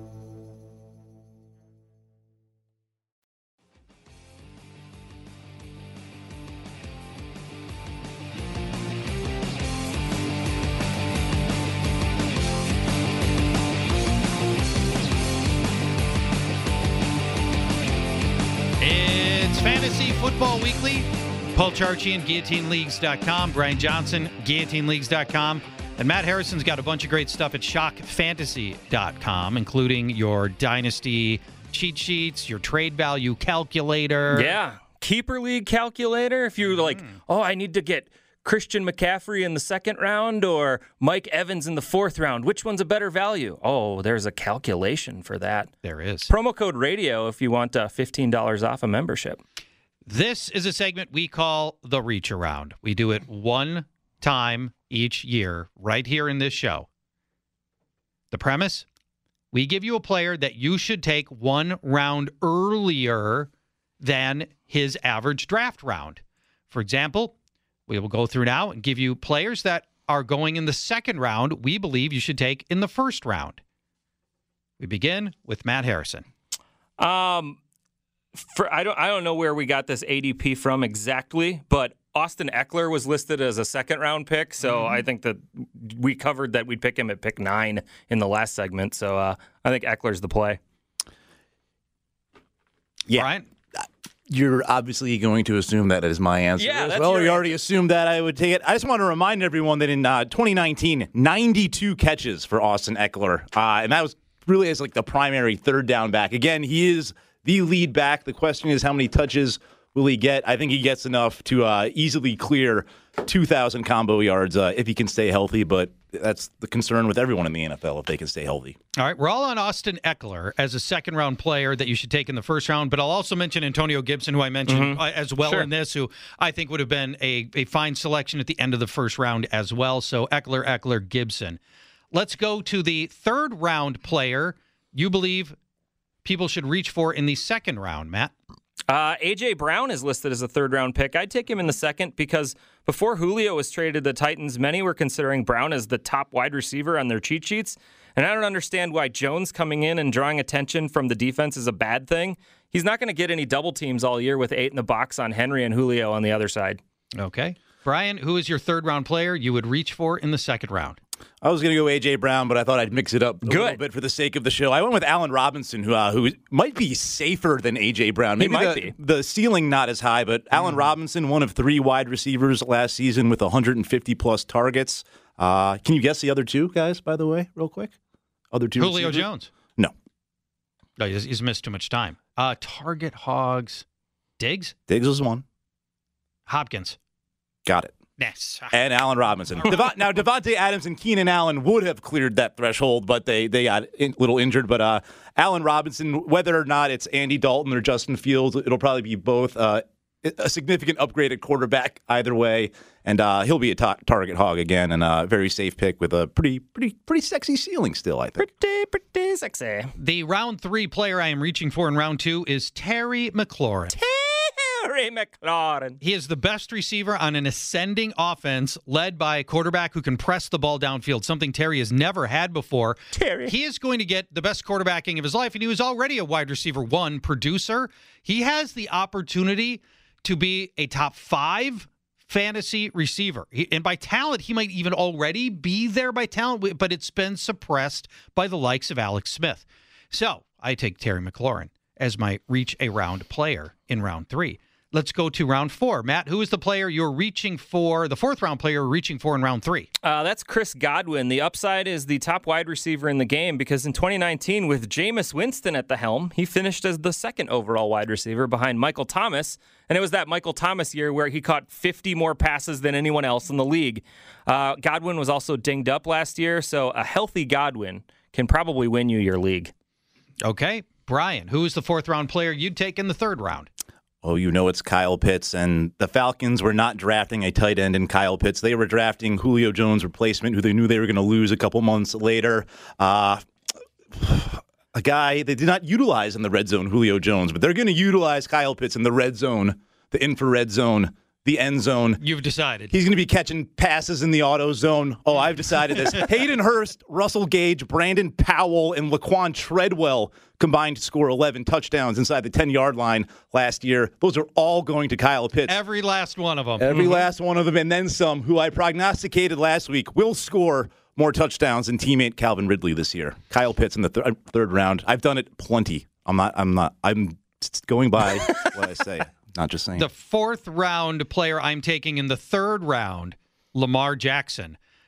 It's Fantasy Football Weekly. Paul Charchian, Guillotine Leagues dot com. Brian Johnson, Guillotine Leagues dot com. And Matt Harrison's got a bunch of great stuff at shock fantasy dot com, including your dynasty cheat sheets, your trade value calculator. Yeah. Keeper league calculator. If you're like, oh, I need to get Christian McCaffrey in the second round or Mike Evans in the fourth round, which one's a better value? Oh, there's a calculation for that. There is. Promo code radio if you want uh, fifteen dollars off a membership. This is a segment we call the Reach Around. We do it one time each year right here in this show. The premise, we give you a player that you should take one round earlier than his average draft round. For example, we will go through now and give you players that are going in the second round we believe you should take in the first round. We begin with Matt Harrison. Um, for I don't I don't know where we got this A D P from exactly, but Austin Eckler was listed as a second round pick, so mm-hmm. I think that we covered that we'd pick him at pick nine in the last segment. So uh, I think Eckler's the play. Yeah. Brian? You're obviously going to assume that is my answer yeah, as that's well. your You already assumed that I would take it. I just want to remind everyone that in uh, twenty nineteen, ninety-two catches for Austin Eckler, uh, and that was really as like the primary third down back. Again, he is the lead back. The question is how many touches will he get? I think he gets enough to uh, easily clear two thousand combo yards uh, if he can stay healthy, but that's the concern with everyone in the N F L if they can stay healthy. All right, we're all on Austin Eckler as a second-round player that you should take in the first round, but I'll also mention Antonio Gibson, who I mentioned Mm-hmm. uh, as well Sure. in this, who I think would have been a, a fine selection at the end of the first round as well. So Eckler, Eckler, Gibson. Let's go to the third-round player you believe people should reach for in the second round, Matt. Uh, A J. Brown is listed as a third-round pick. I'd take him in the second because before Julio was traded to the Titans, many were considering Brown as the top wide receiver on their cheat sheets. And I don't understand why Jones coming in and drawing attention from the defense is a bad thing. He's not going to get any double teams all year with eight in the box on Henry and Julio on the other side. Okay. Brian, who is your third-round player you would reach for in the second round? I was going to go A J. Brown, but I thought I'd mix it up a Good. little bit for the sake of the show. I went with Allen Robinson, who uh, who might be safer than A J. Brown. Maybe he might the, be. The ceiling not as high, but Allen mm. Robinson, one of three wide receivers last season with one hundred fifty plus targets. Uh, can you guess the other two guys, by the way, real quick? Other two Julio receivers? Jones. No. No, he's, he's missed too much time. Uh, target hogs. Diggs? Diggs was one. Hopkins. Got it. Yes. And Allen Robinson. Devo- now, Devontae Adams and Keenan Allen would have cleared that threshold, but they they got a little injured. But uh, Allen Robinson, whether or not it's Andy Dalton or Justin Fields, it'll probably be both. Uh, a significant upgrade at quarterback either way, and uh, he'll be a ta- target hog again, and a very safe pick with a pretty, pretty, pretty sexy ceiling still, I think. Pretty, pretty sexy. The round three player I am reaching for in round two is Terry McLaurin. Terry McLaurin. He is the best receiver on an ascending offense led by a quarterback who can press the ball downfield, something Terry has never had before. Terry. He is going to get the best quarterbacking of his life, and he was already a wide receiver one producer. He has the opportunity to be a top five fantasy receiver. He, and by talent, he might even already be there by talent, but it's been suppressed by the likes of Alex Smith. So I take Terry McLaurin as my reach a round player in round three. Let's go to round four. Matt, who is the player you're reaching for, the fourth round player you're reaching for in round three? Uh, that's Chris Godwin. The upside is the top wide receiver in the game because in twenty nineteen, with Jameis Winston at the helm, he finished as the second overall wide receiver behind Michael Thomas. And it was that Michael Thomas year where he caught fifty more passes than anyone else in the league. Uh, Godwin was also dinged up last year, so a healthy Godwin can probably win you your league. Okay. Brian, who is the fourth round player you'd take in the third round? Oh, you know it's Kyle Pitts, and the Falcons were not drafting a tight end in Kyle Pitts. They were drafting Julio Jones' replacement, who they knew they were going to lose a couple months later. Uh, a guy they did not utilize in the red zone, Julio Jones, but they're going to utilize Kyle Pitts in the red zone, the infrared zone, the end zone. You've decided. He's going to be catching passes in the auto zone. Oh, I've decided this. Hayden Hurst, Russell Gage, Brandon Powell, and Laquan Treadwell combined to score eleven touchdowns inside the ten-yard line last year. Those are all going to Kyle Pitts. Every last one of them. Every mm-hmm. last one of them, and then some, who I prognosticated last week will score more touchdowns than teammate Calvin Ridley this year. Kyle Pitts in the th- third round. I've done it plenty. I'm not, I'm not, I'm going by what I say. Not just saying. The fourth round player I'm taking in the third round, Lamar Jackson.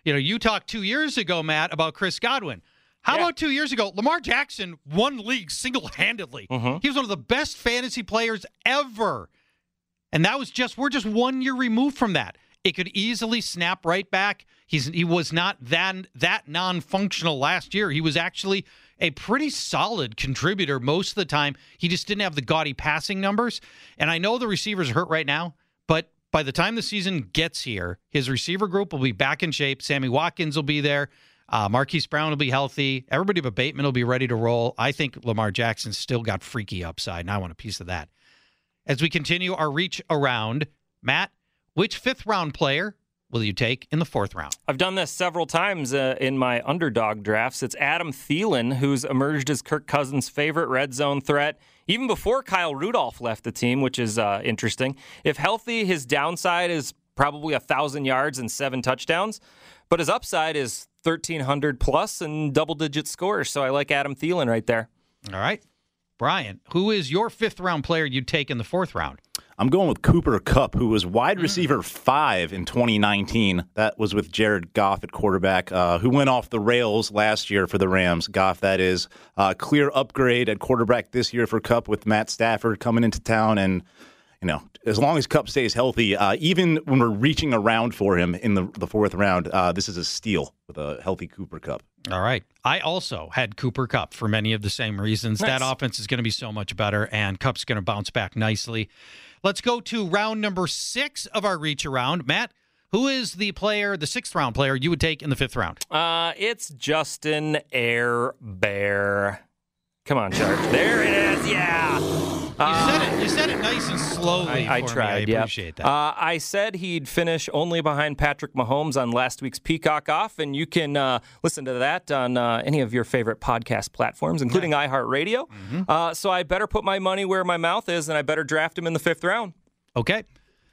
You know, you talked two years ago, Matt, about Chris Godwin. How yeah. about two years ago, Lamar Jackson won the league single-handedly. Mm-hmm. He was one of the best fantasy players ever. And that was just, we're just one year removed from that. It could easily snap right back. He's He was not that, that non-functional last year. He was actually a pretty solid contributor most of the time. He just didn't have the gaudy passing numbers. And I know the receivers are hurt right now, but by the time the season gets here, his receiver group will be back in shape. Sammy Watkins will be there. Uh, Marquise Brown will be healthy. Everybody but Bateman will be ready to roll. I think Lamar Jackson's still got freaky upside, and I want a piece of that. As we continue our reach around, Matt, which fifth-round player will you take in the fourth round? I've done this several times uh, in my underdog drafts. It's Adam Thielen, who's emerged as Kirk Cousins' favorite red zone threat, even before Kyle Rudolph left the team, which is uh, interesting. If healthy, his downside is probably one thousand yards and seven touchdowns, but his upside is thirteen hundred plus and double-digit scores, so I like Adam Thielen right there. All right. Brian, who is your fifth-round player you'd take in the fourth round? I'm going with Cooper Kupp, who was wide receiver mm. five in twenty nineteen. That was with Jared Goff at quarterback, uh, who went off the rails last year for the Rams. Goff, that is. Uh, clear upgrade at quarterback this year for Kupp with Matt Stafford coming into town. And, you know, as long as Kupp stays healthy, uh, even when we're reaching around for him in the, the fourth round, uh, this is a steal with a healthy Cooper Kupp. All right. I also had Cooper Kupp for many of the same reasons. Nice. That offense is going to be so much better, and Kupp's going to bounce back nicely. Let's go to round number six of our reach around. Matt, who is the player, the sixth round player you would take in the fifth round? Uh, it's Justin Air Bear. Come on, Shark. There it is. Yeah. You uh, said it. You said it nice and slowly. I, I for tried. Me. I yeah. appreciate that. Uh, I said he'd finish only behind Patrick Mahomes on last week's Peacock Off, and you can uh, listen to that on uh, any of your favorite podcast platforms, including yeah. iHeartRadio. Mm-hmm. Uh, so I better put my money where my mouth is, and I better draft him in the fifth round. Okay,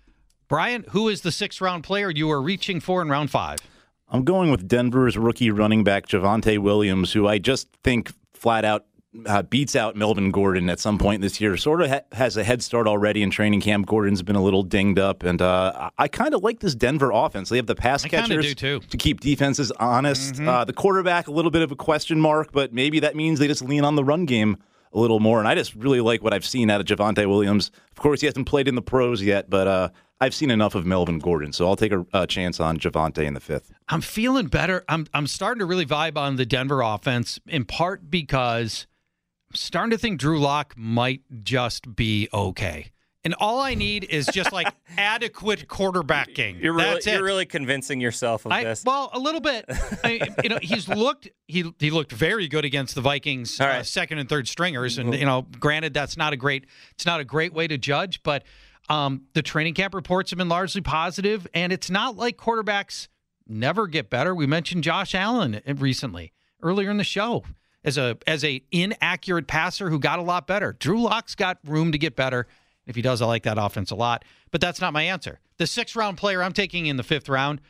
Brian, who is the sixth round player you are reaching for in round five? I'm going with Denver's rookie running back Javonte Williams, who I just think flat out Uh, beats out Melvin Gordon at some point this year. Sort of ha- has a head start already in training camp. Gordon's been a little dinged up, and uh, I kind of like this Denver offense. They have the pass I catchers do too. to keep defenses honest. Mm-hmm. Uh, the quarterback, a little bit of a question mark, but maybe that means they just lean on the run game a little more. And I just really like what I've seen out of Javonte Williams. Of course, he hasn't played in the pros yet, but uh, I've seen enough of Melvin Gordon, so I'll take a, a chance on Javonte in the fifth. I'm feeling better. I'm I'm starting to really vibe on the Denver offense, in part because I'm starting to think Drew Lock might just be okay. And all I need is just like adequate quarterbacking. You're really, That's it. You're really convincing yourself of I, this. Well, a little bit. I, you know, he's looked he he looked very good against the Vikings right. uh, second and third stringers, and you know, granted that's not a great it's not a great way to judge, but um, the training camp reports have been largely positive, and it's not like quarterbacks never get better. We mentioned Josh Allen recently earlier in the show. As a as a inaccurate passer who got a lot better. Drew Lock's got room to get better. If he does, I like that offense a lot. But that's not my answer. The sixth round player I'm taking in the fifth round,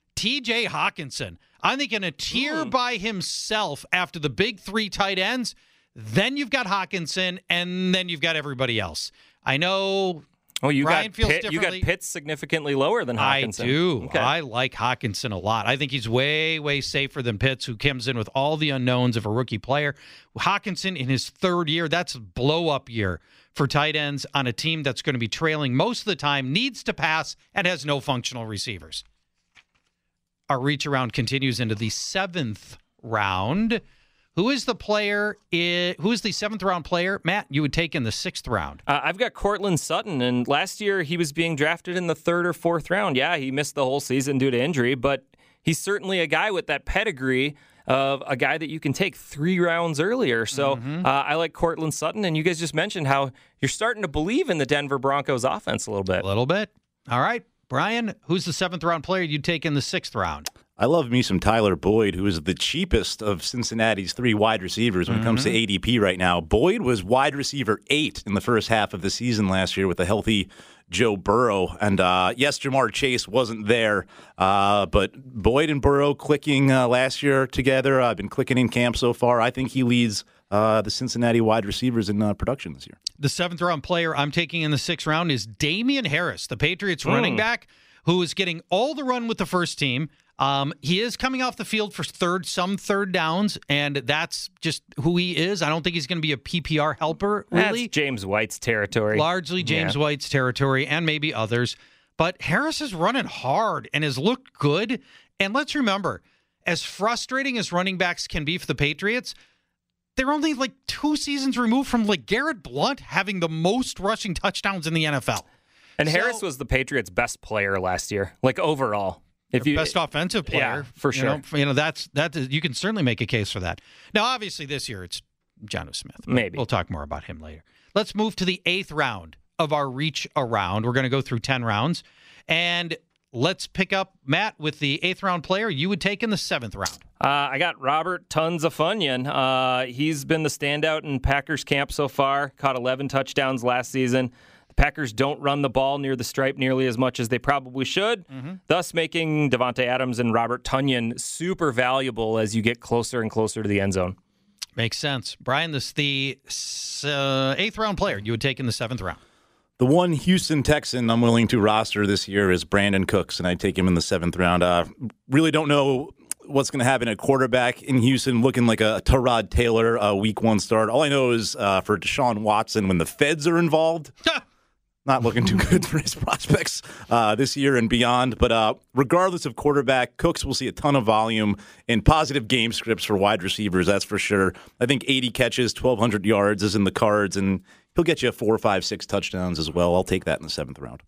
T J Hawkinson. I'm thinking a tier mm. by himself after the big three tight ends. Then you've got Hawkinson, and then you've got everybody else. I know. Oh, you Brian got feels Pitt, you got Pitts significantly lower than Hawkinson. I do. Okay. I like Hawkinson a lot. I think he's way, way safer than Pitts, who comes in with all the unknowns of a rookie player. Hawkinson in his third year, that's a blow-up year for tight ends on a team that's going to be trailing most of the time, needs to pass, and has no functional receivers. Our reach around continues into the seventh round. Who is the player? I, who is the seventh round player, Matt, you would take in the sixth round? Uh, I've got Cortland Sutton, and last year he was being drafted in the third or fourth round. Yeah, he missed the whole season due to injury, but he's certainly a guy with that pedigree of a guy that you can take three rounds earlier. So mm-hmm. uh, I like Cortland Sutton, and you guys just mentioned how you're starting to believe in the Denver Broncos offense a little bit. A little bit. All right, Brian, who's the seventh round player you'd take in the sixth round? I love me some Tyler Boyd, who is the cheapest of Cincinnati's three wide receivers when mm-hmm. it comes to A D P right now. Boyd was wide receiver eight in the first half of the season last year with a healthy Joe Burrow. And uh, yes, Jamar Chase wasn't there, uh, but Boyd and Burrow clicking uh, last year together. I've been clicking in camp so far. I think he leads uh, the Cincinnati wide receivers in uh, production this year. The seventh round player I'm taking in the sixth round is Damian Harris, the Patriots mm. running back, who is getting all the run with the first team. Um, he is coming off the field for third, some third downs, and that's just who he is. I don't think he's going to be a P P R helper, really. That's James White's territory. Largely James yeah. White's territory, and maybe others. But Harris is running hard and has looked good. And let's remember, as frustrating as running backs can be for the Patriots, they're only like two seasons removed from like Garrett Blount having the most rushing touchdowns in the N F L. And so, Harris was the Patriots' best player last year, like overall. If you best offensive player, yeah, for sure. You know, you know that's that. Is, you can certainly make a case for that. Now, obviously, this year it's Jonnu Smith. Maybe we'll talk more about him later. Let's move to the eighth round of our reach around. We're going to go through ten rounds, and let's pick up Matt with the eighth round player you would take in the seventh round. Uh, I got Robert Tunzafunyon. Uh, he's been the standout in Packers camp so far. Caught eleven touchdowns last season. The Packers don't run the ball near the stripe nearly as much as they probably should, mm-hmm. thus making Davante Adams and Robert Tonyan super valuable as you get closer and closer to the end zone. Makes sense. Brian, this is the uh, eighth round player you would take in the seventh round. The one Houston Texan I'm willing to roster this year is Brandon Cooks, and I'd take him in the seventh round. Uh, really don't know what's going to happen at quarterback in Houston, looking like a Tyrod Taylor uh, week one start. All I know is uh, for Deshaun Watson, when the feds are involved, not looking too good for his prospects uh, this year and beyond. But uh, regardless of quarterback, Cooks will see a ton of volume and positive game scripts for wide receivers, that's for sure. I think eighty catches, twelve hundred yards is in the cards, and he'll get you four, five, six touchdowns as well. I'll take that in the seventh round.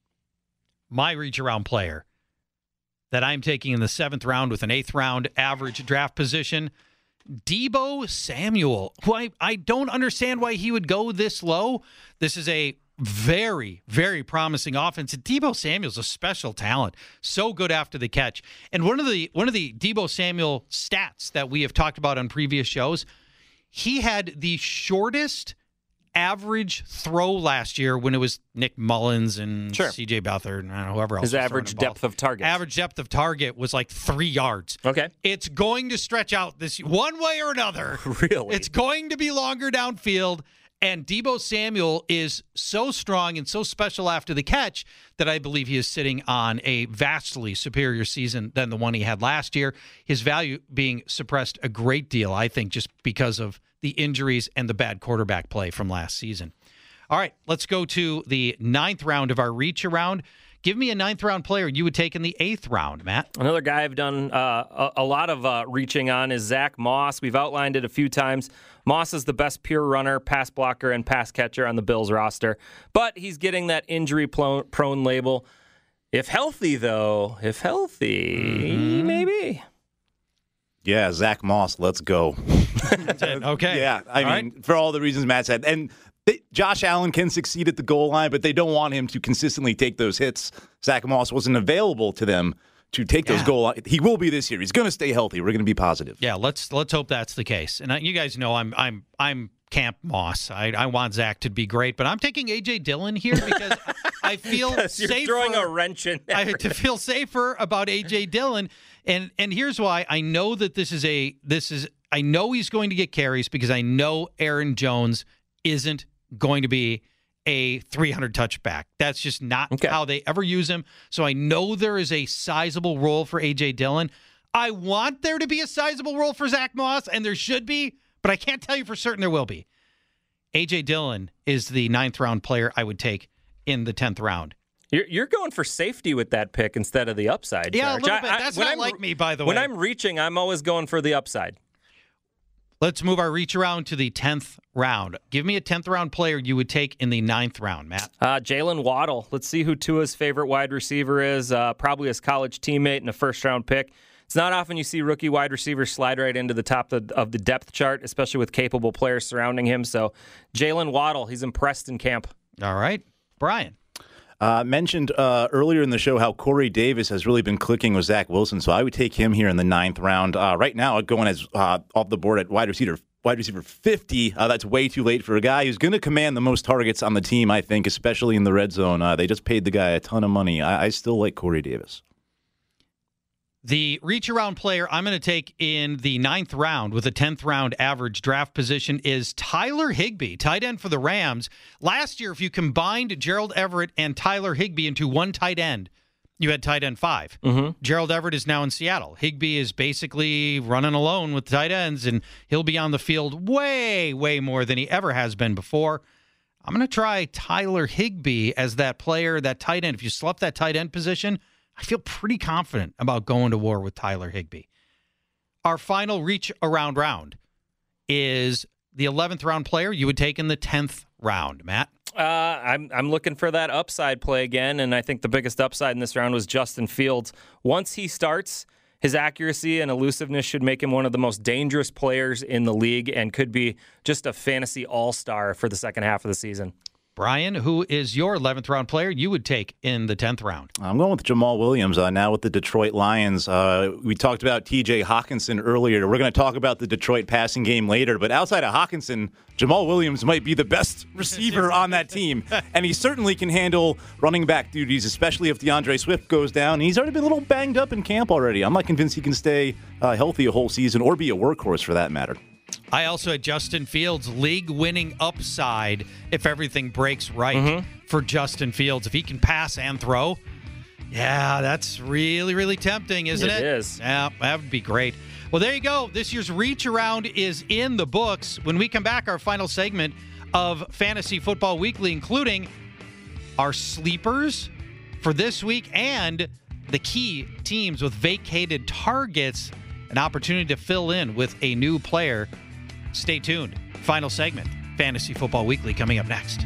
My reach-around player that I'm taking in the seventh round with an eighth round average draft position, Deebo Samuel, who I, I don't understand why he would go this low. This is a very, very promising offense. Deebo Samuel's a special talent. So good after the catch. And one of the one of the Deebo Samuel stats that we have talked about on previous shows, he had the shortest average throw last year when it was Nick Mullins and sure. C J Beathard and I don't know, whoever else. His average depth of target. Average depth of target was like three yards. Okay. It's going to stretch out this one way or another. Really? It's going to be longer downfield. And Deebo Samuel is so strong and so special after the catch that I believe he is sitting on a vastly superior season than the one he had last year. His value being suppressed a great deal, I think, just because of the injuries and the bad quarterback play from last season. All right, let's go to the ninth round of our reach around. Give me a ninth round player you would take in the eighth round, Matt. Another guy I've done uh, a, a lot of uh, reaching on is Zach Moss. We've outlined it a few times. Moss is the best pure runner, pass blocker, and pass catcher on the Bills roster, but he's getting that injury-prone label. If healthy, though, if healthy, mm-hmm. maybe. Yeah, Zach Moss, let's go. Okay. Yeah, I all mean, right. for all the reasons Matt said. And they, Josh Allen can succeed at the goal line, but they don't want him to consistently take those hits. Zach Moss wasn't available to them to take those yeah. goal line. He will be this year. He's going to stay healthy. We're going to be positive. Yeah, let's let's hope that's the case. And uh, you guys know I'm I'm I'm Camp Moss. I, I want Zach to be great, but I'm taking A J Dillon here because I feel you're safer. Throwing a wrench in I to feel safer about A J Dillon, and and here's why. I know that this is a this is I know he's going to get carries because I know Aaron Jones isn't going to be a three hundred touchback. That's just not okay. how they ever use him. So I know there is a sizable role for A J Dillon. I want there to be a sizable role for Zach Moss, and there should be, but I can't tell you for certain there will be. A J Dillon is the ninth round player I would take in the tenth round. You're, you're going for safety with that pick instead of the upside. Yeah, George. a little bit. I, That's I, not I'm, like me, by the way. When I'm reaching, I'm always going for the upside. Let's move our reach around to the tenth round. Give me a tenth round player you would take in the ninth round, Matt. Uh, Jalen Waddle. Let's see who Tua's favorite wide receiver is. Uh, probably his college teammate and a first-round pick. It's not often you see rookie wide receivers slide right into the top of, of the depth chart, especially with capable players surrounding him. So Jalen Waddle, he's impressed in camp. All right. Brian. Uh, mentioned uh, earlier in the show how Corey Davis has really been clicking with Zach Wilson, so I would take him here in the ninth round. Uh, right now, going as uh, off the board at wide receiver wide receiver fifty. Uh, that's way too late for a guy who's going to command the most targets on the team, I think, especially in the red zone. Uh, they just paid the guy a ton of money. I, I still like Corey Davis. The reach-around player I'm going to take in the ninth round with a tenth round average draft position is Tyler Higbee, tight end for the Rams. Last year, if you combined Gerald Everett and Tyler Higbee into one tight end, You had tight end five. Mm-hmm. Gerald Everett is now in Seattle. Higbee is basically running alone with tight ends, and he'll be on the field way, way more than he ever has been before. I'm going to try Tyler Higbee as that player, that tight end. If you slept that tight end position, I feel pretty confident about going to war with Tyler Higbee. Our final reach around round is the eleventh round player you would take in the tenth round. Matt? Uh, I'm I'm looking for that upside play again, and I think the biggest upside in this round was Justin Fields. Once he starts, his accuracy and elusiveness should make him one of the most dangerous players in the league and could be just a fantasy all-star for the second half of the season. Brian, who is your eleventh round player you would take in the tenth round? I'm going with Jamal Williams uh, now with the Detroit Lions. Uh, we talked about T J Hawkinson earlier. We're going to talk about the Detroit passing game later, but outside of Hawkinson, Jamal Williams might be the best receiver on that team, and he certainly can handle running back duties, especially if DeAndre Swift goes down. He's already been a little banged up in camp already. I'm not convinced he can stay uh, healthy a whole season or be a workhorse for that matter. I also had Justin Fields, league-winning upside if everything breaks right mm-hmm. for Justin Fields. If he can pass and throw, yeah, that's really, really tempting, isn't it? It is. Yeah, that would be great. Well, there you go. This year's Reach Around is in the books. When we come back, our final segment of Fantasy Football Weekly, including our sleepers for this week and the key teams with vacated targets, an opportunity to fill in with a new player. Stay tuned. Final segment, Fantasy Football Weekly, coming up next.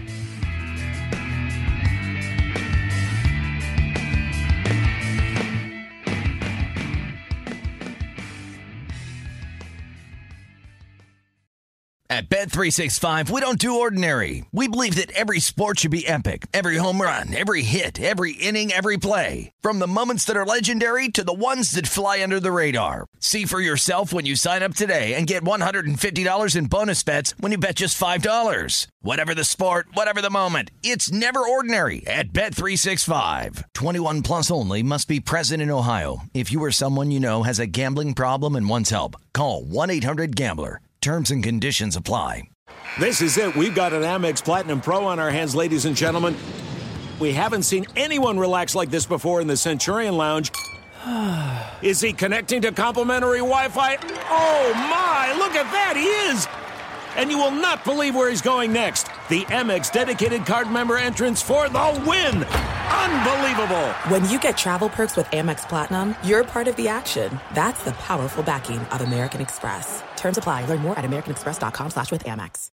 At Bet three sixty-five, we don't do ordinary. We believe that every sport should be epic. Every home run, every hit, every inning, every play. From the moments that are legendary to the ones that fly under the radar. See for yourself when you sign up today and get one hundred fifty dollars in bonus bets when you bet just five dollars. Whatever the sport, whatever the moment, it's never ordinary at Bet three sixty-five. twenty-one plus only. Must be present in Ohio. If you or someone you know has a gambling problem and wants help, call one eight hundred gambler. Terms and conditions apply. This is it. We've got an Amex Platinum Pro on our hands, ladies and gentlemen. We haven't seen anyone relax like this before in the Centurion Lounge. Is he connecting to complimentary Wi-Fi? Oh, my! Look at that! He is! And you will not believe where he's going next. The Amex dedicated card member entrance for the win! Unbelievable! When you get travel perks with Amex Platinum, you're part of the action. That's the powerful backing of American Express. Terms apply. Learn more at americanexpress.com slash with Amex.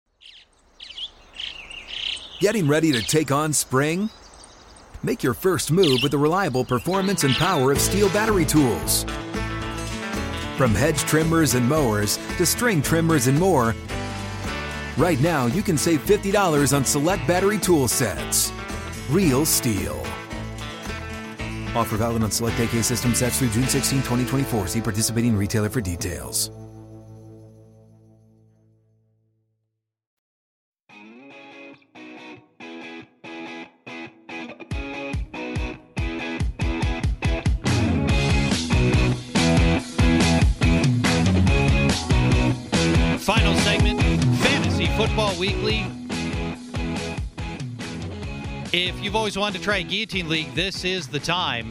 Getting ready to take on spring? Make your first move with the reliable performance and power of Steel battery tools. From hedge trimmers and mowers to string trimmers and more, right now you can save fifty dollars on select battery tool sets. Real Steel. Offer valid on select A K system sets through June sixteenth, twenty twenty-four. See participating retailer for details. Final segment, Fantasy Football Weekly. If you've always wanted to try a Guillotine League, this is the time.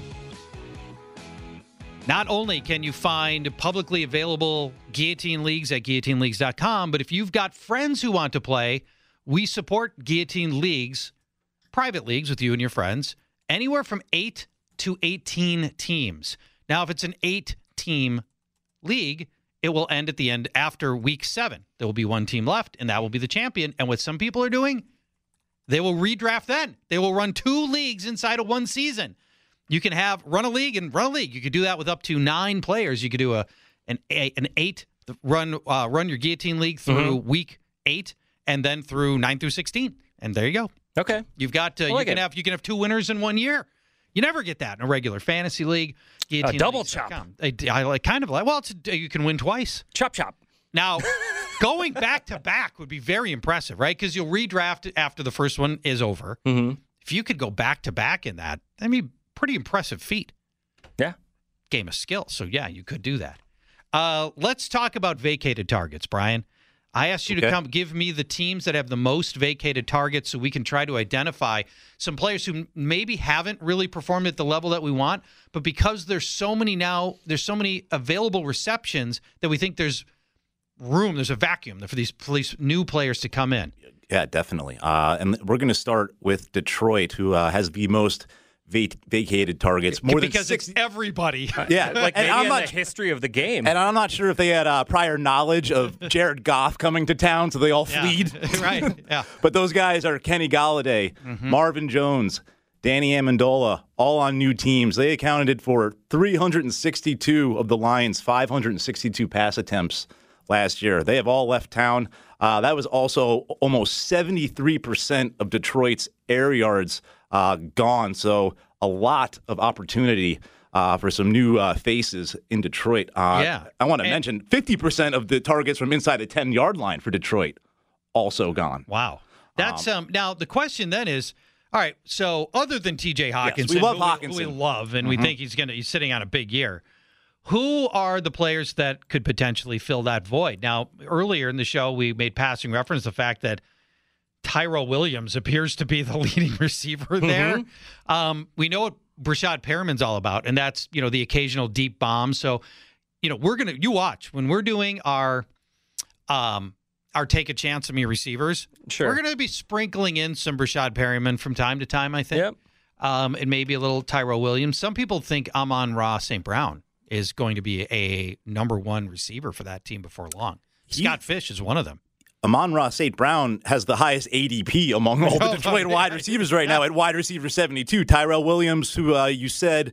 Not only can you find publicly available Guillotine Leagues at guillotine leagues dot com, but if you've got friends who want to play, we support Guillotine Leagues, private leagues with you and your friends, anywhere from eight to eighteen teams. Now, if it's an eight-team league, it will end at the end after week seven. There will be one team left, and that will be the champion. And what some people are doing, they will redraft then. They will run two leagues inside of one season. You can have run a league and run a league. You could do that with up to nine players. You could do a an eight, an eight run uh, run your Guillotine League through mm-hmm. week eight, and then through nine through sixteen. And there you go. Okay, you've got uh, like you can it. have you can have two winners in one year. You never get that in a regular fantasy league. A double chop. I, I like kind of like well, it's a, you can win twice. Chop chop. Now, going back to back would be very impressive, right? Because you'll redraft after the first one is over. Mm-hmm. If you could go back to back in that, I mean, pretty impressive feat. Yeah, game of skill. So yeah, you could do that. Uh, let's talk about vacated targets, Brian. I asked you Okay. to come give me the teams that have the most vacated targets so we can try to identify some players who maybe haven't really performed at the level that we want, but because there's so many now, there's so many available receptions that we think there's room, there's a vacuum for these police, new players to come in. Yeah, definitely. Uh, and we're going to start with Detroit, who uh, has the most vac- vacated targets. More than because six- it's everybody. Yeah, Like and maybe I'm in not the history of the game. And I'm not sure if they had uh, prior knowledge of Jared Goff coming to town, so they all Yeah. fleed. Right, yeah. But those guys are Kenny Golladay, Mm-hmm. Marvin Jones, Danny Amendola, all on new teams. They accounted for three hundred sixty-two of the Lions' five hundred sixty-two pass attempts last year. They have all left town. Uh, that was also almost seventy-three percent of Detroit's air yards uh, gone. So a lot of opportunity uh, for some new uh, faces in Detroit. Uh, Yeah. I want to And- mention fifty percent of the targets from inside the ten-yard line for Detroit also gone. Wow. That's um, now the question then is, all right, so other than T J Hawkinson, we love who Hawkinson. who we love, and Mhm. we think he's gonna he's sitting on a big year. Who are the players that could potentially fill that void? Now, earlier in the show, we made passing reference to the fact that Tyrell Williams appears to be the leading receiver there. Um, we know what Brashad Perriman's all about, and that's, you know, the occasional deep bomb. So, you know, we're gonna you watch when we're doing our um our take a chance on me receivers. Sure. We're gonna be sprinkling in some Brashad Perriman from time to time, I think. Yep. Um, and maybe a little Tyrell Williams. Some people think Amon-Ra Saint Brown is going to be a number one receiver for that team before long. He- Scott Fish is one of them. Amon-Ra Saint Brown has the highest A D P among all the Oh, Detroit yeah. wide receivers right now at wide receiver seventy-two. Tyrell Williams, who uh, you said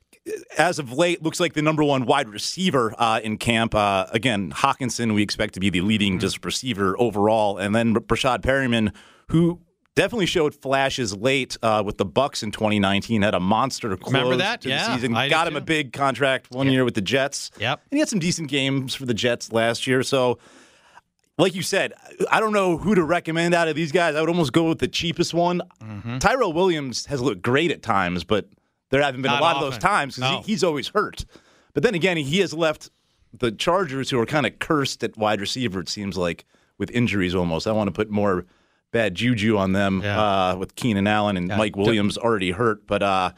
as of late looks like the number one wide receiver uh, in camp. Uh, again, Hawkinson we expect to be the leading Mm-hmm. just receiver overall. And then Brashad Perriman, who definitely showed flashes late uh, with the Bucks in twenty nineteen, had a monster close Remember that? to Yeah, the season. I do Got him too. a big contract one year with the Jets. Yep. And he had some decent games for the Jets last year. So like you said, I don't know who to recommend out of these guys. I would almost go with the cheapest one. Mm-hmm. Tyrell Williams has looked great at times, but there haven't been Not a lot often. of those times because No. he, he's always hurt. But then again, he has left the Chargers, who are kind of cursed at wide receiver, it seems like, with injuries almost. I want to put more bad juju on them Yeah. uh, with Keenan Allen and Yeah. Mike Williams already hurt. But uh,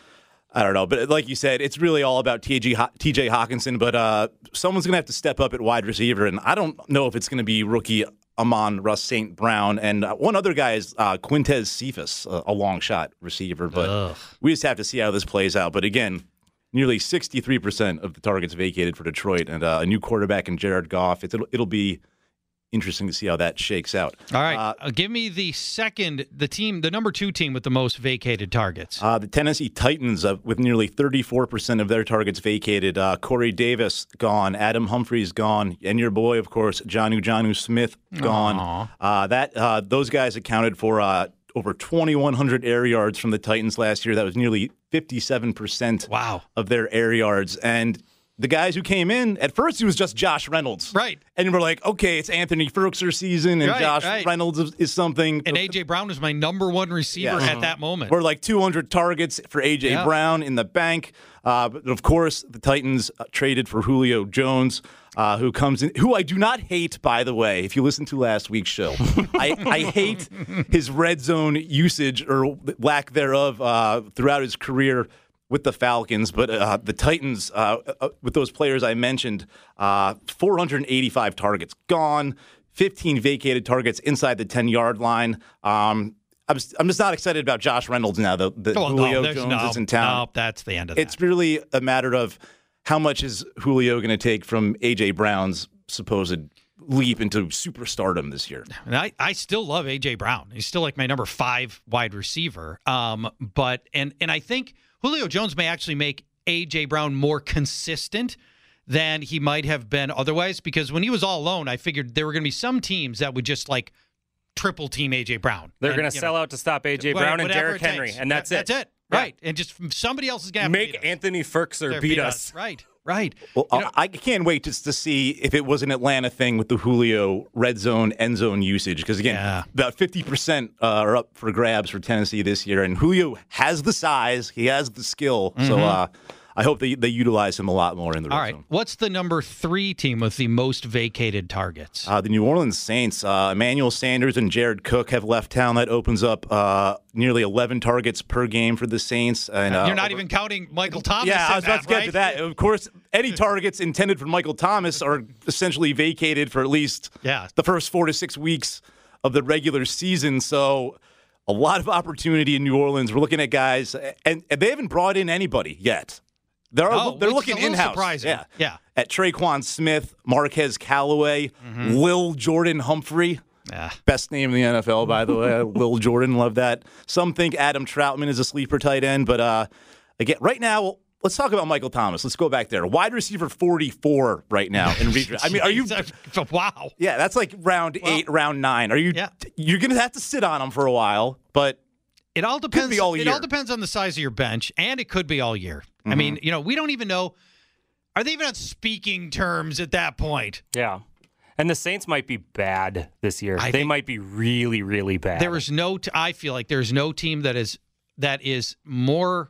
I don't know. But like you said, it's really all about T J Haw- T J Hawkinson. But uh, someone's going to have to step up at wide receiver. And I don't know if it's going to be rookie Amon-Ra Saint Brown. And uh, one other guy is uh, Quintez Cephas, uh, a long shot receiver. But Ugh. we just have to see how this plays out. But again, nearly sixty-three percent of the targets vacated for Detroit. And uh, a new quarterback in Jared Goff. It's, it'll, it'll be interesting to see how that shakes out. All right. Uh, Uh, give me the second, the team, the number two team with the most vacated targets. Uh, the Tennessee Titans, uh, with nearly thirty-four percent of their targets vacated. Uh, Corey Davis gone. Adam Humphries gone. And your boy, of course, Jonnu Jonnu Smith gone. Aw. Uh, that uh, Those guys accounted for uh, over twenty-one hundred air yards from the Titans last year. That was nearly fifty-seven percent Wow. of their air yards. And the guys who came in, at first it was just Josh Reynolds. Right. And we're like, okay, it's Anthony Ferguson season, and Right, Josh right. Reynolds is, is something. And A J Brown was my number one receiver Yeah. at that moment. We're like two hundred targets for A J Yeah. Brown in the bank. Uh, but of course, the Titans uh, traded for Julio Jones, uh, who comes in, who I do not hate, by the way. If you listened to last week's show, I, I hate his red zone usage or lack thereof uh, throughout his career with the Falcons. But uh, the Titans, uh, uh, with those players I mentioned, uh, four hundred eighty-five targets gone, fifteen vacated targets inside the ten-yard line. Um, I'm just, I'm just not excited about Josh Reynolds now. The, the Oh, Julio no, Jones no, is in town. No, that's the end of It's that. really a matter of how much is Julio going to take from A J Brown's supposed leap into superstardom this year. And I, I still love A J Brown. He's still like my number five wide receiver. Um, but and and I think Julio Jones may actually make A J Brown more consistent than he might have been otherwise, because when he was all alone, I figured there were going to be some teams that would just like triple team A J Brown. They're And, going to you sell know, out to stop A J whatever- Brown and whatever Derrick it Henry, takes. and that's Yeah, it. That's it. Yeah. Right. And just somebody else is going to Make beat us. Anthony Ferkser They're beat us. Right. Right. Well, You know- I can't wait just to see if it was an Atlanta thing with the Julio red zone, end zone usage. Because, again, Yeah. about fifty percent uh, are up for grabs for Tennessee this year. And Julio has the size, he has the skill. So Mm-hmm. uh, I hope they, they utilize him a lot more in the red All right. zone. What's the number three team with the most vacated targets? Uh, the New Orleans Saints, uh, Emmanuel Sanders and Jared Cook have left town. That opens up uh, nearly eleven targets per game for the Saints. And uh, You're not even counting Michael Thomas. Yeah, in I was about that, to get right? to that. Of course, any targets intended for Michael Thomas are essentially vacated for at least yeah. the first four to six weeks of the regular season. So a lot of opportunity in New Orleans. We're looking at guys, and, and they haven't brought in anybody yet. They're, oh, they're which looking is a little in-house. surprising. Yeah. yeah. At Traquan Smith, Marquez Callaway, Mm-hmm. Lil Jordan Humphrey. Yeah. Best name in the N F L, by the way. Lil Jordan, love that. Some think Adam Troutman is a sleeper tight end, but uh, again, right now, let's talk about Michael Thomas. Let's go back there. Wide receiver forty-four right now in redraft. I mean, are you? Wow. Yeah, that's like round well, eight, round nine. Are you? Yeah. You're gonna have to sit on him for a while, but it all depends. Could be all year. It all depends on the size of your bench, and it could be all year. Mm-hmm. I mean, you know, we don't even know. Are they even on speaking terms at that point? Yeah. And the Saints might be bad this year. I they think might be really, really bad. There is no. T- I feel like there's no team that is that is more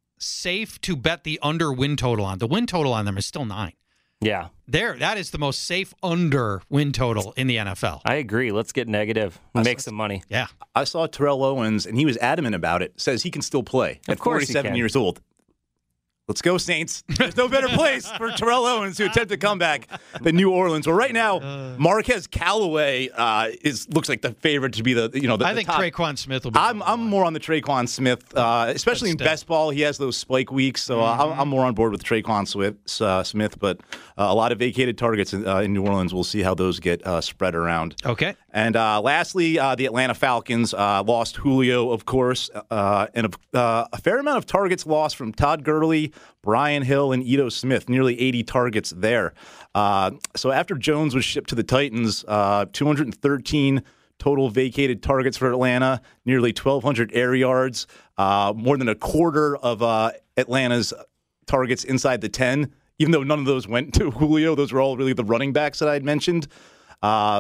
safe to bet the under win total on. The win total on them is still nine. Yeah. There, that is the most safe under win total in the N F L. I agree. Let's get negative and make some money. Yeah. I saw Terrell Owens, and he was adamant about it. Says he can still play Of at course he forty-seven can. years old. Let's go, Saints. There's no better place for Terrell Owens to attempt a comeback than New Orleans. Well, right now, Marquez Callaway uh, is looks like the favorite to be the you know. The, I the think top. Traquan Smith will be. I'm I'm more on the Traquan Smith, uh, especially in still. best ball. He has those spike weeks, so uh, Mm-hmm. I'm, I'm more on board with Traquan Smith. Uh, Smith, but uh, a lot of vacated targets in, uh, in New Orleans. We'll see how those get uh, spread around. Okay. And uh, lastly, uh, the Atlanta Falcons uh, lost Julio, of course, uh, and a, uh, a fair amount of targets lost from Todd Gurley, Brian Hill, and Ito Smith, nearly eighty targets there. Uh, so after Jones was shipped to the Titans, uh, two hundred thirteen total vacated targets for Atlanta, nearly twelve hundred air yards, uh, more than a quarter of uh, Atlanta's targets inside the ten, even though none of those went to Julio. Those were all really the running backs that I had mentioned. Uh,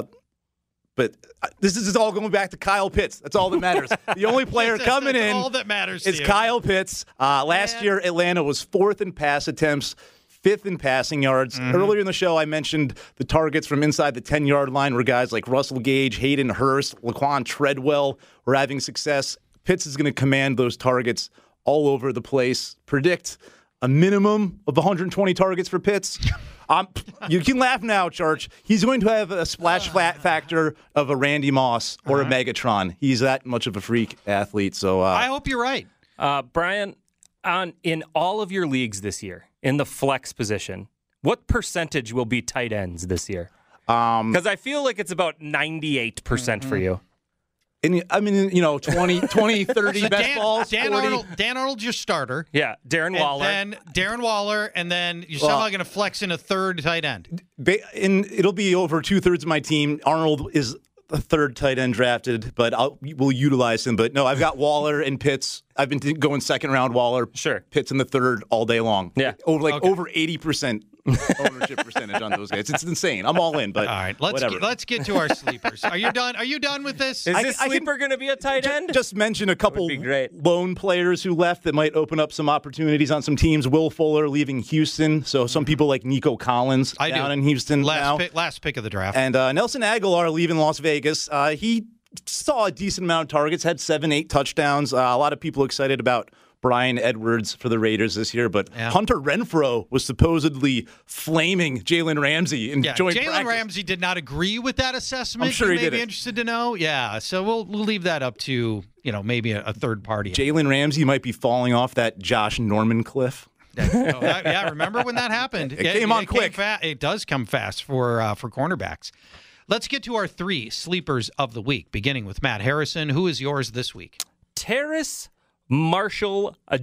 But this is all going back to Kyle Pitts. That's all that matters. The only player That's- coming that's in all that matters is to you. Kyle Pitts. Uh, last year, Atlanta was fourth in pass attempts, fifth in passing yards. Mm-hmm. Earlier in the show, I mentioned the targets from inside the ten-yard line were guys like Russell Gage, Hayden Hurst, Laquan Treadwell were having success. Pitts is going to command those targets all over the place. Predict a minimum of one hundred twenty targets for Pitts. Um, you can laugh now, Church. He's going to have a splash flat factor of a Randy Moss or a Megatron. He's that much of a freak athlete. So uh, I hope you're right. Uh, Brian, on in all of your leagues this year, in the flex position, what percentage will be tight ends this year? Because I feel like it's about ninety-eight percent for you. And I mean, you know, twenty, twenty, thirty So best Dan, balls. Dan forty. Arnold, Dan Arnold's your starter. Yeah, Darren And Waller. then Darren Waller, and then you're Well- somehow going to flex in a third tight end. Ba- and it'll be over two thirds of my team. Arnold is the third tight end drafted, but I'll, we'll utilize him. But no, I've got Waller and Pitts. I've been going second round Waller. Sure. Pitts in the third all day long. Yeah. Over like Okay. over eighty percent ownership percentage on those guys. It's insane. I'm all in. But All right, let's whatever. get, let's get to our sleepers. Are you done? Are you done with this? Is I- this I can- sleeper going to be a tight Ju- end? Just mention a couple be great. lone players who left that might open up some opportunities on some teams. Will Fuller leaving Houston, so some people like Nico Collins I do. down in Houston last now. pick, last pick of the draft. And uh, Nelson Aguilar leaving Las Vegas. Uh, he saw a decent amount of targets, had seven, eight touchdowns. Uh, a lot of people excited about Brian Edwards for the Raiders this year, but Yeah. Hunter Renfrow was supposedly flaming Jalen Ramsey in yeah, joint Jalen practice. Ramsey did not agree with that assessment. I'm sure you he may be didn't. interested to know. Yeah, so we'll we'll leave that up to you know maybe a, a third party. Jalen Ramsey might be falling off that Josh Norman cliff. Oh, that- yeah, remember when that happened? It came on quick. fa- it does come fast for uh, for cornerbacks. Let's get to our three sleepers of the week, beginning with Matt Harrison. Who is yours this week? Terrace Marshall uh,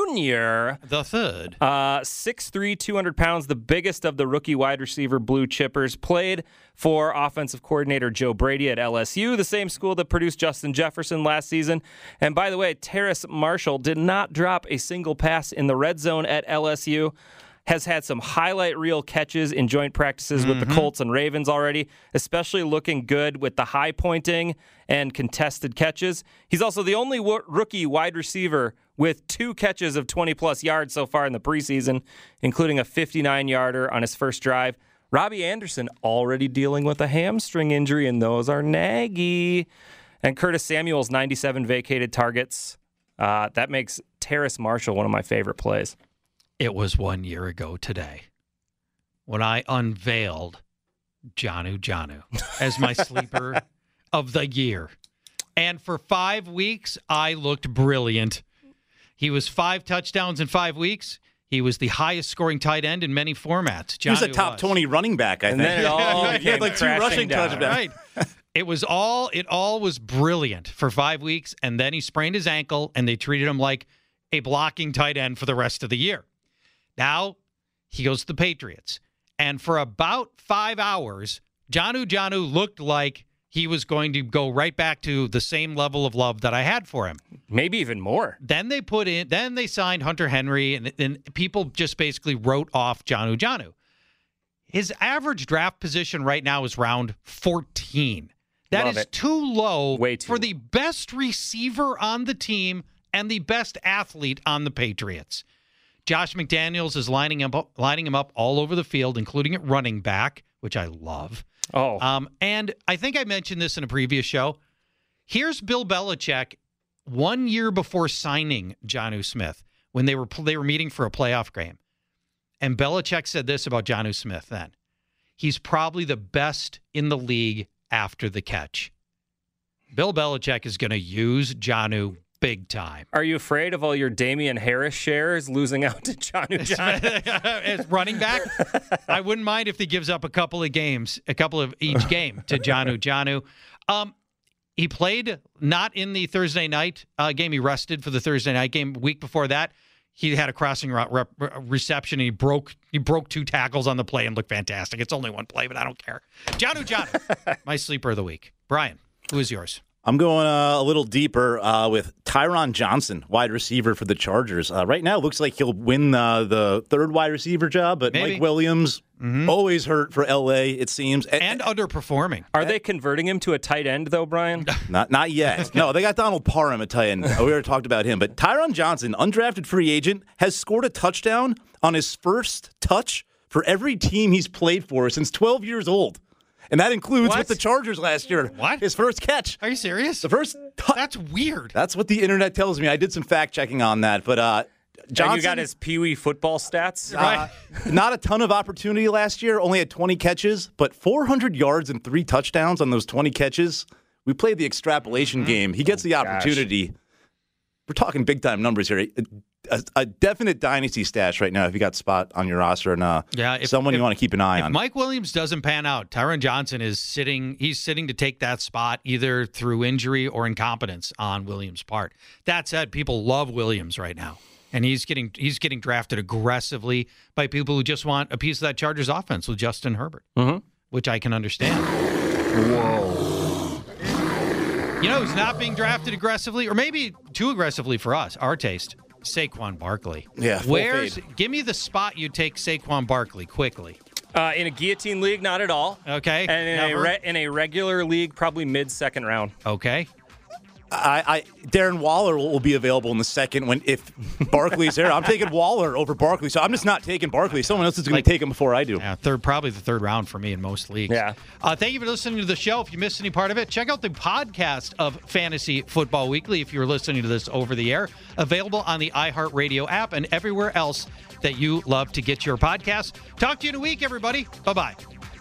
Junior The third. Uh, six three, two hundred pounds, the biggest of the rookie wide receiver blue chippers. Played for offensive coordinator Joe Brady at L S U, the same school that produced Justin Jefferson last season. And by the way, Terrace Marshall did not drop a single pass in the red zone at L S U. Has had some highlight reel catches in joint practices with the Colts and Ravens already, especially looking good with the high pointing and contested catches. He's also the only w- rookie wide receiver with two catches of twenty-plus yards so far in the preseason, including a fifty-nine-yarder on his first drive. Robbie Anderson already dealing with a hamstring injury, and those are naggy. And Curtis Samuel's ninety-seven vacated targets. Uh, that makes Terrace Marshall one of my favorite plays. It was one year ago today when I unveiled Jonnu Jonnu as my sleeper of the year. And for five weeks, I looked brilliant. He was five touchdowns in five weeks. He was the highest scoring tight end in many formats. Jonnu he was a top was. twenty running back, I and think. Then it all he had like two rushing touchdowns. Right. It was all, it all was brilliant for five weeks, and then he sprained his ankle, and they treated him like a blocking tight end for the rest of the year. Now he goes to the Patriots, and for about five hours, Jonnu Jonnu looked like he was going to go right back to the same level of love that I had for him. Maybe even more. Then they put in, then they signed Hunter Henry, and, and people just basically wrote off Jonnu Jonnu. His average draft position right now is round fourteen. That Love is it. too low Way too for the best receiver on the team and the best athlete on the Patriots. Josh McDaniels is lining him up, lining him up all over the field, including at running back, which I love. Oh, um, and I think I mentioned this in a previous show. Here's Bill Belichick one year before signing Jonnu Smith when they were they were meeting for a playoff game, and Belichick said this about Jonnu Smith then: he's probably the best in the league after the catch. Bill Belichick is going to use Jonnu big time. Are you afraid of all your Damian Harris shares losing out to Jonnu Jonnu? As running back, I wouldn't mind if he gives up a couple of games, a couple of each game to Jonnu Jonnu. Um, he played not in the Thursday night uh, game. He rested for the Thursday night game. Week before that, he had a crossing route rep- reception. And he broke he broke two tackles on the play and looked fantastic. It's only one play, but I don't care. Jonnu Jonnu, my sleeper of the week. Brian, who is yours? I'm going uh, a little deeper uh, with Tyron Johnson, wide receiver for the Chargers. Uh, right now, it looks like he'll win uh, the third wide receiver job, but Maybe. Mike Williams, mm-hmm. always hurt for L A, it seems. And, and underperforming. Are they converting him to a tight end, though, Brian? Not not yet. No, they got Donald Parham at tight end. We already talked about him. But Tyron Johnson, undrafted free agent, has scored a touchdown on his first touch for every team he's played for since twelve years old. And that includes what? with the Chargers last year. What? His first catch. Are you serious? The first. T- That's weird. That's what the internet tells me. I did some fact checking on that, but uh, Johnson. And you got his Pee Wee football stats, uh, right? Not a ton of opportunity last year. Only had twenty catches, but four hundred yards and three touchdowns on those twenty catches. We played the extrapolation mm-hmm. game. He gets the opportunity. Gosh. We're talking big time numbers here. A, a, a definite dynasty stash right now if you got spot on your roster and uh, yeah, if, someone if, you want to keep an eye if on. Mike Williams doesn't pan out, Tyron Johnson is sitting. He's sitting to take that spot either through injury or incompetence on Williams' part. That said, people love Williams right now, and he's getting he's getting drafted aggressively by people who just want a piece of that Chargers offense with Justin Herbert, mm-hmm. which I can understand. Whoa. You know who's not being drafted aggressively, or maybe too aggressively for us, our taste? Saquon Barkley. Yeah, full Where's fade. Give me the spot you take Saquon Barkley quickly. Uh, in a guillotine league, not at all. Okay. And in a, re- in a regular league, probably mid-second round. Okay. I, I Darren Waller will be available in the second when if Barkley's there. I'm taking Waller over Barkley, so I'm just not taking Barkley. Someone else is going Like- to take him before I do. Yeah, third, probably the third round for me in most leagues. Yeah. Uh, thank you for listening to the show. If you missed any part of it, check out the podcast of Fantasy Football Weekly if you're listening to this over the air. Available on the iHeartRadio app and everywhere else that you love to get your podcasts. Talk to you in a week, everybody. Bye-bye.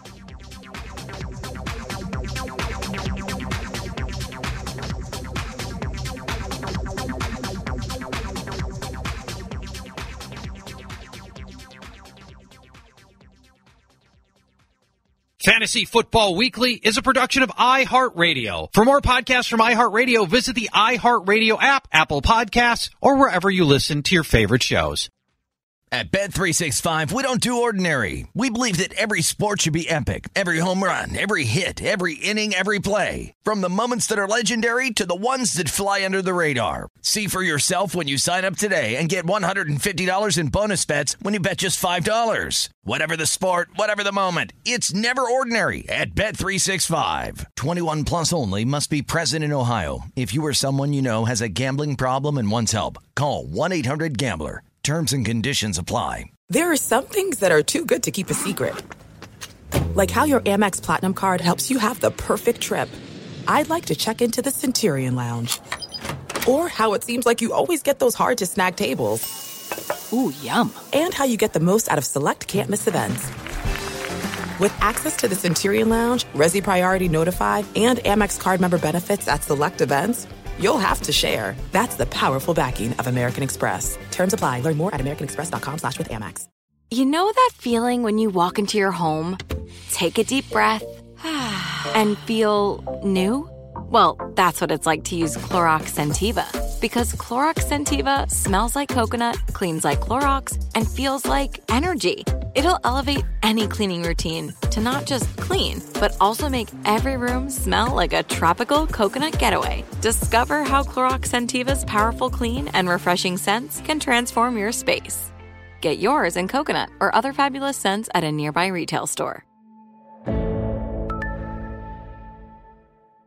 Fantasy Football Weekly is a production of iHeartRadio. For more podcasts from iHeartRadio, visit the iHeartRadio app, Apple Podcasts, or wherever you listen to your favorite shows. At Bet three sixty-five, we don't do ordinary. We believe that every sport should be epic. Every home run, every hit, every inning, every play. From the moments that are legendary to the ones that fly under the radar. See for yourself when you sign up today and get one hundred fifty dollars in bonus bets when you bet just five dollars. Whatever the sport, whatever the moment, it's never ordinary at Bet three sixty-five. twenty-one plus only. Must be present in Ohio. If you or someone you know has a gambling problem and wants help, call one eight hundred gambler. Terms and conditions apply. There are some things that are too good to keep a secret. Like how your Amex Platinum card helps you have the perfect trip. I'd like to check into the Centurion Lounge. Or how it seems like you always get those hard-to-snag tables. Ooh, yum. And how you get the most out of select can't-miss events. With access to the Centurion Lounge, Resi Priority Notified, and Amex card member benefits at select events, you'll have to share. That's the powerful backing of American Express. Terms apply. Learn more at americanexpress.com slash with Amex. You know that feeling when you walk into your home, take a deep breath, and feel new? Well, that's what it's like to use Clorox Scentiva. Because Clorox Scentiva smells like coconut, cleans like Clorox, and feels like energy. It'll elevate any cleaning routine to not just clean, but also make every room smell like a tropical coconut getaway. Discover how Clorox Scentiva's powerful clean and refreshing scents can transform your space. Get yours in coconut or other fabulous scents at a nearby retail store.